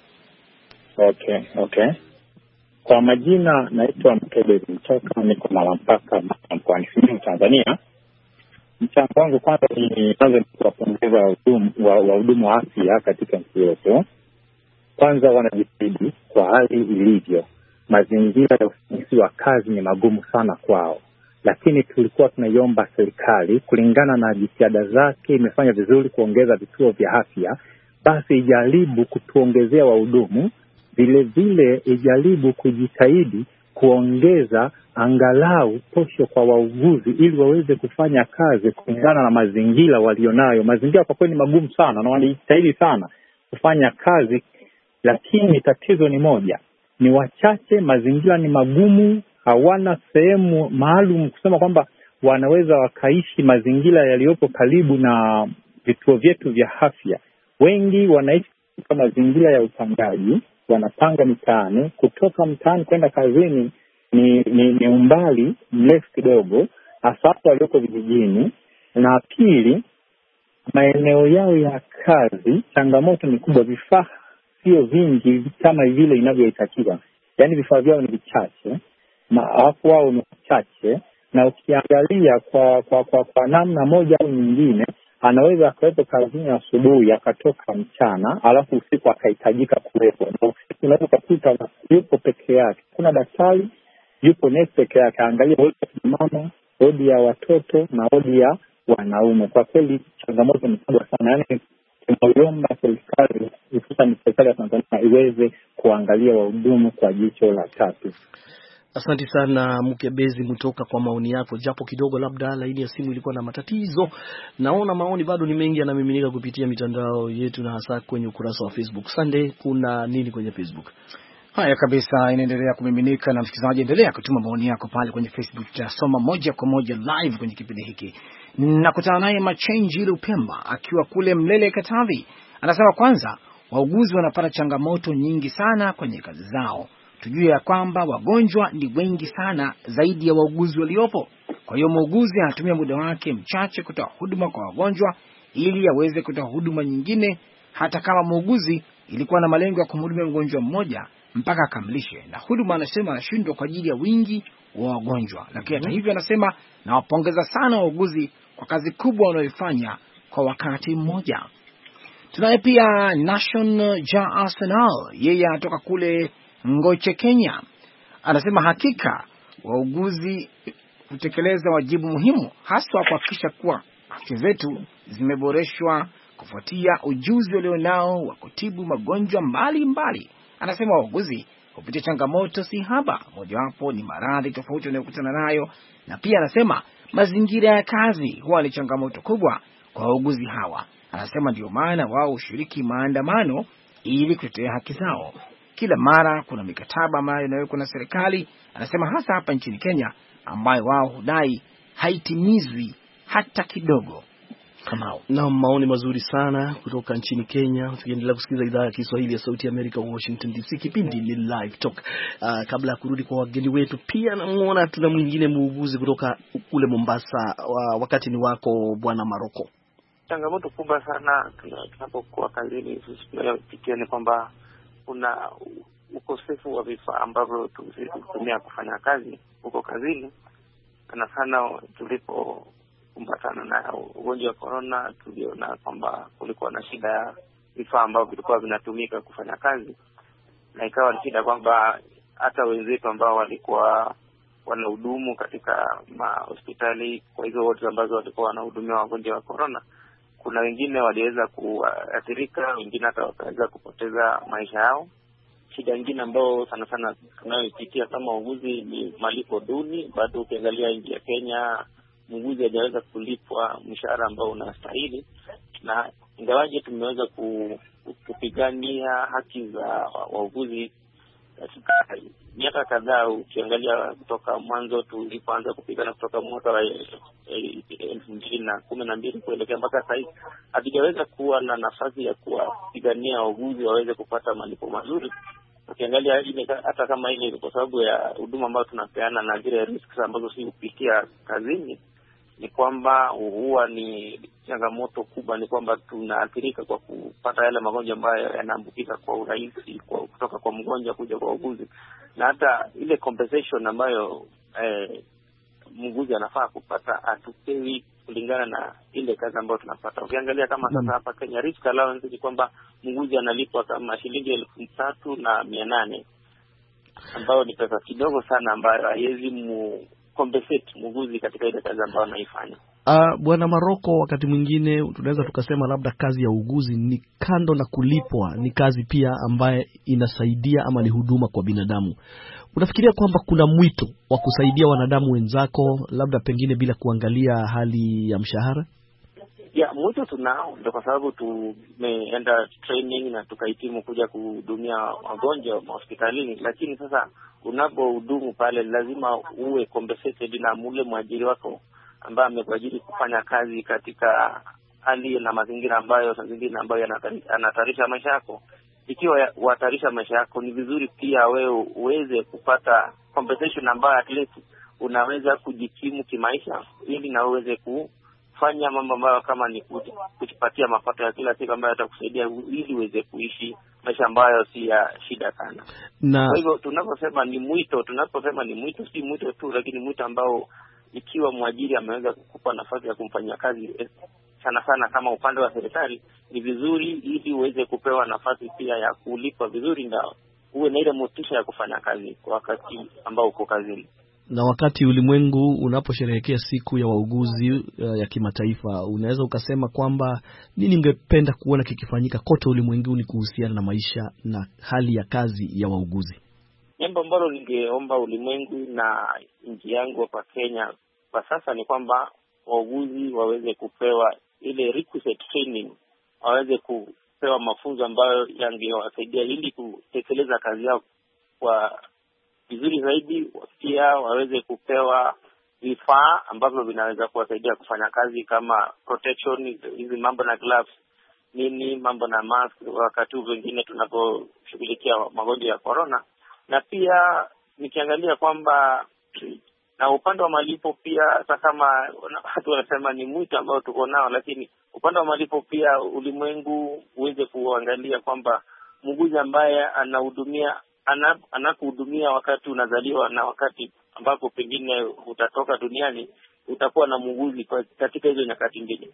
Okay. Kwa majina naitwa Mkebezi Mtoka, niko Malampaka mkoani Simiyu, Tanzania. Mchango wangu kwanza ni kuwapongeza wahudumu wa afya katika nchi yetu. Kwanza wanajitahidi kwa hali ilivyo. Mazingira ya ufanisi wa kazi ni magumu sana kwao, lakini tulikuwa tunaiomba serikali kulingana na jitihada zake imefanya vizuri kuongeza vituo vya afya, basi ijaribu kutuongezea wahudumu. Vile ijaribu kujitahidi kuongeza angalau posho kwa wauguzi ili waweze kufanya kazi kulingana na mazingira walionayo. Mazingira kwa kweli ni magumu sana na wanajitahidi sana kufanya kazi, lakini tatizo ni moja, ni wachache, mazingira ni magumu, hawana sehemu maalum kusema kwamba wanaweza wakaishi mazingira yaliyopo karibu na vituo vyetu vya afya. Wengi wanaishi katika mazingira ya upangaji, wanapanga mitaani, kutoka mtaani kwenda kazini ni umbali mrefu kidogo, hasa walioko vijijini. Na pili, maeneo yao ya kazi changamoto ni kubwa, vifaa sio vingi kama vile inavyotakiwa. Yaani vifaa vyao ni vichache, hapo wao ni vichache, na ukiangalia kwa namna moja au nyingine, anaweza akawepo kazini asubuhi akatoka mchana, alafu usiku akahitajika kuwepo. Na usiku unaweza kukuta yupo peke yake. Kuna daktari, yupo nesi peke yake, angalia wodi ya mama, wodi ya watoto na wodi ya wanaume. Kwa kweli changamoto ni kubwa sana. Yaani tunaomba serikali, hususan serikali ya Tanzania, iweze kuangalia wahudumu kwa jicho la tatu. Asante sana Mkebezi Mtoka kwa maoni yako, japo kidogo labda laini ya simu ilikuwa na matatizo. Naona maoni bado ni mengi yanamiminika kupitia mitandao yetu na hasa kwenye ukurasa wa Facebook. Sunday, kuna nini kwenye Facebook? Haya kabisa, inaendelea kumiminika, na msikilizaji endelea kutuma maoni yako pale kwenye Facebook. Tutasoma moja kwa moja live kwenye kipindi hiki. Nakutana naye Machenji ile Upemba akiwa kule Mlele Katavi. Anasema kwanza, wauguzi wanapata changamoto nyingi sana kwenye kazi zao. Tujue ya kwamba wagonjwa ni wengi sana zaidi ya wauguzi waliopo. Kwa hiyo muuguzi anatumia muda wake mchache kutoa huduma kwa wagonjwa ili aweze kutoa huduma nyingine, hata kama muuguzi ilikuwa na malengo ya kumhudumia mgonjwa mmoja mpaka akamilishe. Na huduma anasema anashindwa kwa ajili ya wingi wa wagonjwa. Lakini hata hivyo anasema nawapongeza sana wauguzi kwa kazi kubwa wanayoifanya kwa wakati mmoja. Tunaye pia Nation Ja Arsenal, yeye anatoka kule Ngoche, Kenya. Anasema hakika wauguzi kutekeleza wajibu muhimu, hasa kuhakikisha kuwa afya zetu zimeboreshwa kufuatia ujuzi walionao wa kutibu magonjwa mbalimbali. Anasema wauguzi kupitia changamoto si haba, mojawapo ni maradhi tofauti wanayokutana nayo, na pia anasema mazingira ya kazi huwa ni changamoto kubwa kwa wauguzi hawa. Anasema ndio maana wao hushiriki maandamano ili kutetea haki zao. Kila mara kuna mikataba ambayo inawekwa na serikali, anasema hasa hapa nchini Kenya, ambayo wao hudai haitimizwi hata kidogo. Kamau. Na maoni mazuri sana kutoka nchini Kenya. Tukiendelea kusikiliza idhaa ya Kiswahili ya Sauti ya Amerika, Washington DC. Kipindi ni Live Talk. Kabla ya kurudi kwa wageni wetu, pia namuona tuna mwingine muuguzi kutoka kule Mombasa. Wakati ni wako Bwana Maroko. changamoto kubwa sana tunapokuwa kazini. Sisi tunayopitia ni kwamba kuna ukosefu wa vifaa ambavyo tunatumia kufanya kazi huko kazini. Sana tulipokumbana na ugonjwa wa corona, tuliona kwamba kulikuwa na shida ya vifaa ambavyo vilikuwa vinatumika kufanya kazi, na ikawa ni shida kwamba hata wenzetu ambao walikuwa wanahudumu katika hospitali kwa hizo wote ambazo walikuwa wanahudumia wagonjwa wa corona, kuna wengine waliweza kuathirika, wengine hata wakaweza kupoteza maisha yao. Shida nyingine ambayo sana sana tunayopitia kama wauguzi ni malipo duni. Bado ukiangalia nchi ya Kenya, muuguzi hajaweza kulipwa mshahara ambao unastahili, na ingawaje tumeweza kupigania haki za wauguzi katika miaka kadhaa. Ukiangalia kutoka mwanzo tulipoanza kupigana kutoka mwaka wa 2012 kuelekea mpaka sasa hivi, hatujaweza kuwa na nafasi ya kuwapigania wauguzi waweze kupata malipo mazuri. Ukiangalia hili hata kama hili kwa sababu ya huduma ambayo tunapeana na zile risks ambazo si kupitia kazini, ni kwamba huwa ni changamoto kubwa, ni kwamba tunaathirika kwa kupata yale magonjwa ambayo yanaambukiza kwa urahisi kutoka kwa mgonjwa kuja kwa wauguzi, na hata ile compensation ambayo mguzi anafaa kupata hatupewi kulingana na ile kazi ambayo tunapata. Ukiangalia kama sasa hapa Kenya, risk allowance ni kwamba mguzi analipwa kama shilingi 3,800, ambayo ni pesa kidogo sana ambayo haiwezi compensate mguzi katika ile kazi ambayo anaifanya. Bwana Maroko, wakati mwingine tunaweza tukasema labda kazi ya uuguzi ni kando na kulipwa, ni kazi pia ambaye inasaidia ama ni huduma kwa binadamu. Unafikiria kwamba kuna mwito wa kusaidia wanadamu wenzako labda pengine bila kuangalia hali ya mshahara? Ya, mwito tunao, ndio kwa sababu tumeenda training na tukahitimu kuja kuhudumia wagonjwa hospitalini. Lakini sasa unapohudumu pale lazima uwe compensated na mule mwajiri wako ambaye amekuajiri kufanya kazi katika hali na mazingira ambayo saa zingine ambayo yanahatarisha maisha yako. Ikiwa wahatarisha maisha yako, ni vizuri pia wewe uweze kupata compensation ambayo at least unaweza kujikimu kimaisha, ili na uweze kufanya mambo ambayo kama ni kujipatia mapato ya kila siku ambayo yatakusaidia ili uweze kuishi maisha ambayo si ya shida sana. Kwa hivyo tunaposema ni mwito, si mwito tu, lakini mwito ambao ikiwa mwajiri ameweza kukupa nafasi ya kumfanyia kazi sana sana kama upande wa serikali, ni vizuri ili uweze kupewa nafasi pia ya kulipwa vizuri, ndio uwe na ile motisha ya kufanya kazi kwa wakati ambao uko kazini. Na wakati ulimwengu unaposherehekea siku ya wauguzi ya kimataifa, unaweza ukasema kwamba nini ungependa kuona kikifanyika kote ulimwenguni kuhusiana na maisha na hali ya kazi ya wauguzi? Jambo ambalo ningeomba ulimwengu na nchi yangu hapa Kenya kwa sasa ni kwamba wauguzi waweze kupewa ile requisite training, waweze kupewa mafunzo ambayo yangewasaidia ili kutekeleza kazi yao kwa vizuri zaidi. Pia waweze kupewa vifaa ambavyo vinaweza kuwasaidia kufanya kazi kama protection, hizi mambo na gloves, mambo na mask wakati wengine tunaposhughulikia magonjwa ya corona. Na pia nikiangalia kwamba na upande wa malipo pia, hata kama watu wanasema ni mwito ambao tuko nao, lakini upande wa malipo pia ulimwengu uweze kuangalia kwamba muuguzi ambaye anakuhudumia wakati unazaliwa na wakati ambapo pengine utatoka duniani, utakuwa na muuguzi katika hizo nyakati mbili.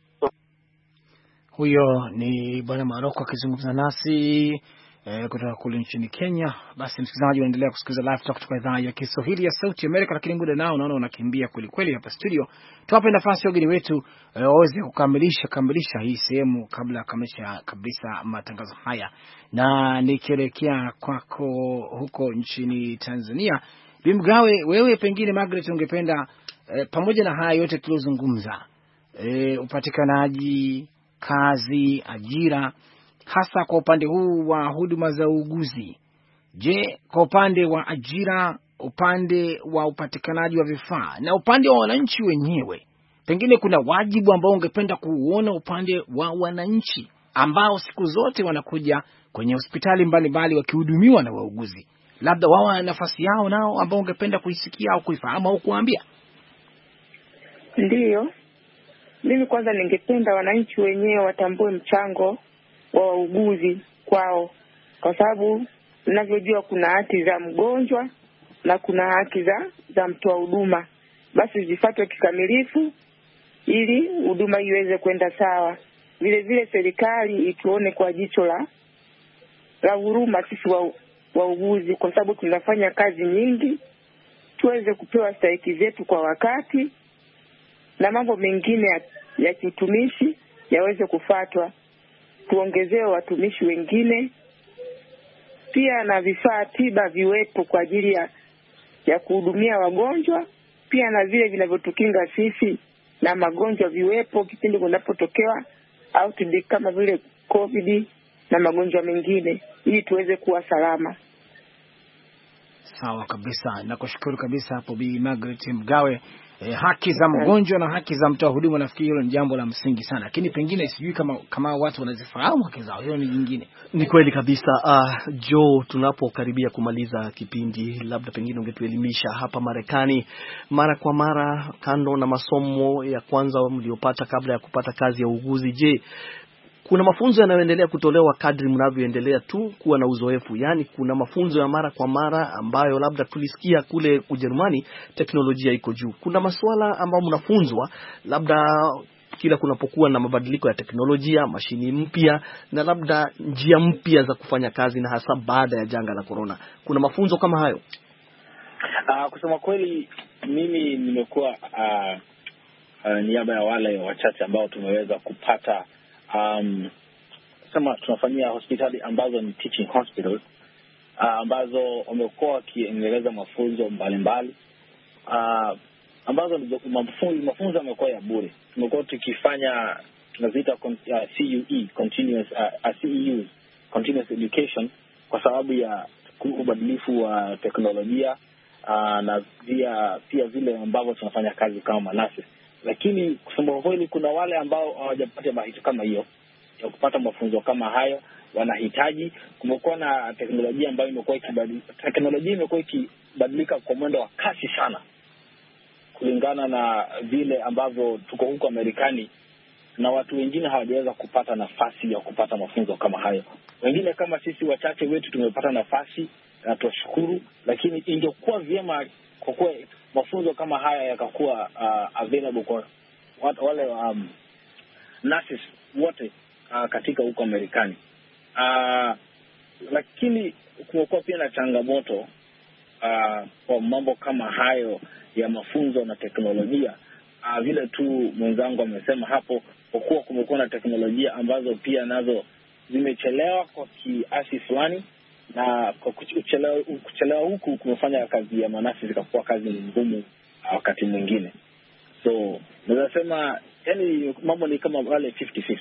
Huyo ni Bwana Maroko akizungumza nasi kutoka kule nchini Kenya. Basi msikilizaji, unaendelea kusikiliza Live Talk kutoka idhaa ya Kiswahili ya Sauti Amerika, lakini muda nao naona unakimbia kweli kweli hapa studio. Tuwape nafasi wageni wetu waweze kukamilisha hii sehemu kabla ya kabisa matangazo haya. Na nikielekea kwako huko nchini Tanzania, Bimgawe, wewe pengine Margaret ungependa pamoja na haya yote tuliozungumza, upatikanaji kazi, ajira, hasa kwa upande huu wa huduma za uuguzi. Je, kwa upande wa ajira, upande wa upatikanaji wa vifaa na upande wa wananchi wenyewe, pengine kuna wajibu ambao ungependa kuuona upande wa wananchi ambao siku zote wanakuja kwenye hospitali mbalimbali wakihudumiwa na wauguzi, labda wao wana nafasi yao nao ambao ungependa kuisikia au kuifahamu au kuambia? Ndiyo. mimi kwanza ningependa wananchi wenyewe watambue mchango wa wauguzi kwao, kwa sababu ninavyojua kuna haki za mgonjwa na kuna haki za mtoa huduma, basi zifuatwe kikamilifu ili huduma iweze kwenda sawa. Vile vile serikali ituone kwa jicho la huruma sisi wauguzi, kwa sababu tunafanya kazi nyingi, tuweze kupewa stahiki zetu kwa wakati na mambo mengine ya kiutumishi yaweze kufuatwa. Tuongezewe watumishi wengine, pia na vifaa tiba viwepo kwa ajili ya kuhudumia wagonjwa, pia na vile vinavyotukinga sisi na magonjwa viwepo kipindi kunapotokewa outbreak kama vile COVID na magonjwa mengine, ili tuweze kuwa salama. Sawa kabisa, nakushukuru kabisa hapo Bi Margaret Mgawe. Haki za mgonjwa na haki za mtoa huduma, nafikiri hilo ni jambo la msingi sana, lakini pengine sijui kama watu wanazifahamu haki zao, hiyo ni nyingine. Ni kweli kabisa. Joe, tunapokaribia kumaliza kipindi, labda pengine ungetuelimisha hapa Marekani, mara kwa mara, kando na masomo ya kwanza mliopata kabla ya kupata kazi ya uuguzi, je, kuna mafunzo yanayoendelea kutolewa kadri mnavyoendelea tu kuwa na uzoefu? Yani kuna mafunzo ya mara kwa mara ambayo labda tulisikia kule Ujerumani teknolojia iko juu. Kuna masuala ambayo mnafunzwa labda kila kunapokuwa na mabadiliko ya teknolojia, mashini mpya na labda njia mpya za kufanya kazi, na hasa baada ya janga la corona. Kuna mafunzo kama hayo? Kusema kweli, mimi nimekuwa niaba ya wale wachache ambao tumeweza kupata sema tunafanyia hospitali ambazo ni teaching hospitals, ambazo wamekuwa wakiendeleza mafunzo mbalimbali, ambazo mafunzo yamekuwa ya bure. Tumekuwa tukifanya tunaziita CUE, continuous education, kwa sababu ya ubadilifu wa teknolojia na pia vile ambavyo tunafanya kazi kama manasi. Lakini kusema kweli, kuna wale ambao hawajapata bahati kama hiyo ya kupata mafunzo kama hayo, wanahitaji. Kumekuwa na teknolojia ambayo imekuwa ikibadilika kwa mwendo wa kasi sana, kulingana na vile ambavyo tuko huko Amerikani, na watu wengine hawajaweza kupata nafasi ya kupata mafunzo kama hayo. Wengine kama sisi wachache wetu tumepata nafasi, na tunashukuru, lakini ingekuwa vyema kwa kuwa mafunzo kama haya yakakuwa available kwa wale nurses wote katika huko Amerikani. Lakini kumekuwa pia na changamoto kwa mambo kama hayo ya mafunzo na teknolojia. Vile tu mwenzangu amesema hapo, kwa kuwa kumekuwa na teknolojia ambazo pia nazo zimechelewa kwa kiasi fulani, na kwa kuchelewa huku kumefanya kazi ya manasi zikakuwa kazi ngumu wakati mwingine. So naweza sema yani mambo ni kama wale 50-50.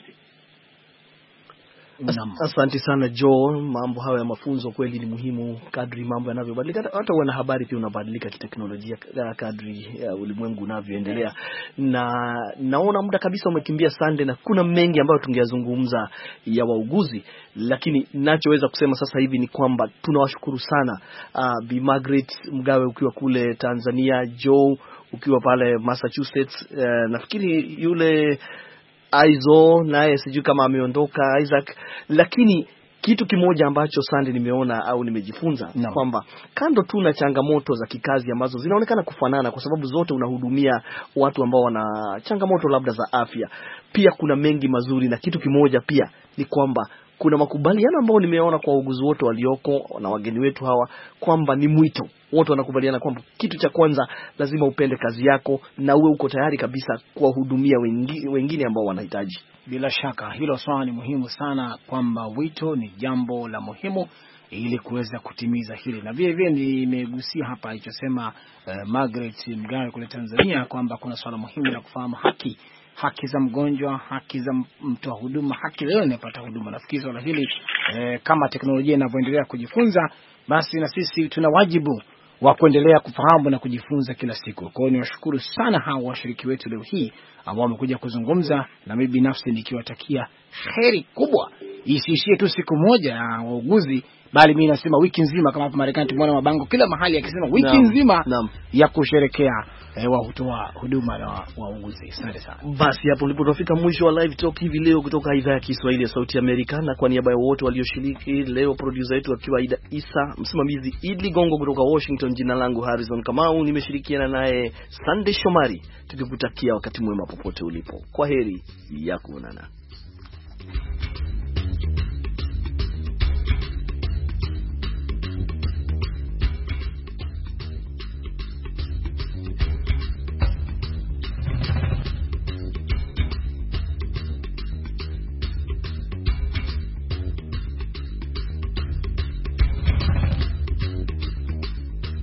Asante sana Joe. Mambo hayo ya mafunzo kweli ni muhimu kadri mambo yanavyobadilika. Hata wanahabari pia unabadilika kiteknolojia kadri ulimwengu unavyoendelea. Na naona muda kabisa umekimbia Sunday, na kuna mengi ambayo tungeyazungumza ya wauguzi, lakini ninachoweza kusema sasa hivi ni kwamba tunawashukuru sana Bi Margaret Mgawe ukiwa kule Tanzania, Joe ukiwa pale Massachusetts, nafikiri yule Aizo naye sijui kama ameondoka Isaac. Lakini kitu kimoja ambacho Sunday nimeona au nimejifunza kwamba kando tu na changamoto za kikazi ambazo zinaonekana kufanana, kwa sababu zote unahudumia watu ambao wana changamoto labda za afya, pia kuna mengi mazuri. Na kitu kimoja pia ni kwamba kuna makubaliano ambayo nimeona kwa wauguzi wote walioko na wageni wetu hawa, kwamba ni mwito. Wote wanakubaliana kwamba kitu cha kwanza lazima upende kazi yako na uwe uko tayari kabisa kuwahudumia wengine ambao wanahitaji. Bila shaka hilo swala ni muhimu sana, kwamba wito ni jambo la muhimu ili kuweza kutimiza hili. Na vile vile nimegusia hapa alichosema Margaret Mgawe kule Tanzania, kwamba kuna swala muhimu la kufahamu haki za mgonjwa, haki za mtoa huduma, haki leo inapata huduma. Nafikiri swala hili kama teknolojia inavyoendelea kujifunza, basi na sisi tuna wajibu wa kuendelea kufahamu na kujifunza kila siku. Kwa hiyo niwashukuru sana hao washiriki wetu leo hii ambao wamekuja kuzungumza, na mimi binafsi nikiwatakia heri kubwa isiishie tu siku moja ya wauguzi, bali mimi nasema wiki nzima. Kama hapa Marekani tumeona mabango kila mahali yakisema wiki nzima ya kusherekea kutoa huduma na wauguzi. Asante sana. Basi hapo ndipo tunafika mwisho wa live talk hivi leo kutoka idhaa ya Kiswahili ya Sauti ya Amerika, na kwa niaba ya wote walioshiriki leo, producer wetu akiwa Aida Isa, msimamizi Idli Gongo kutoka Washington, jina langu Harrison Kamau, nimeshirikiana naye Sunday Shomari, tukikutakia wakati mwema popote ulipo. Kwaheri ya kuonana.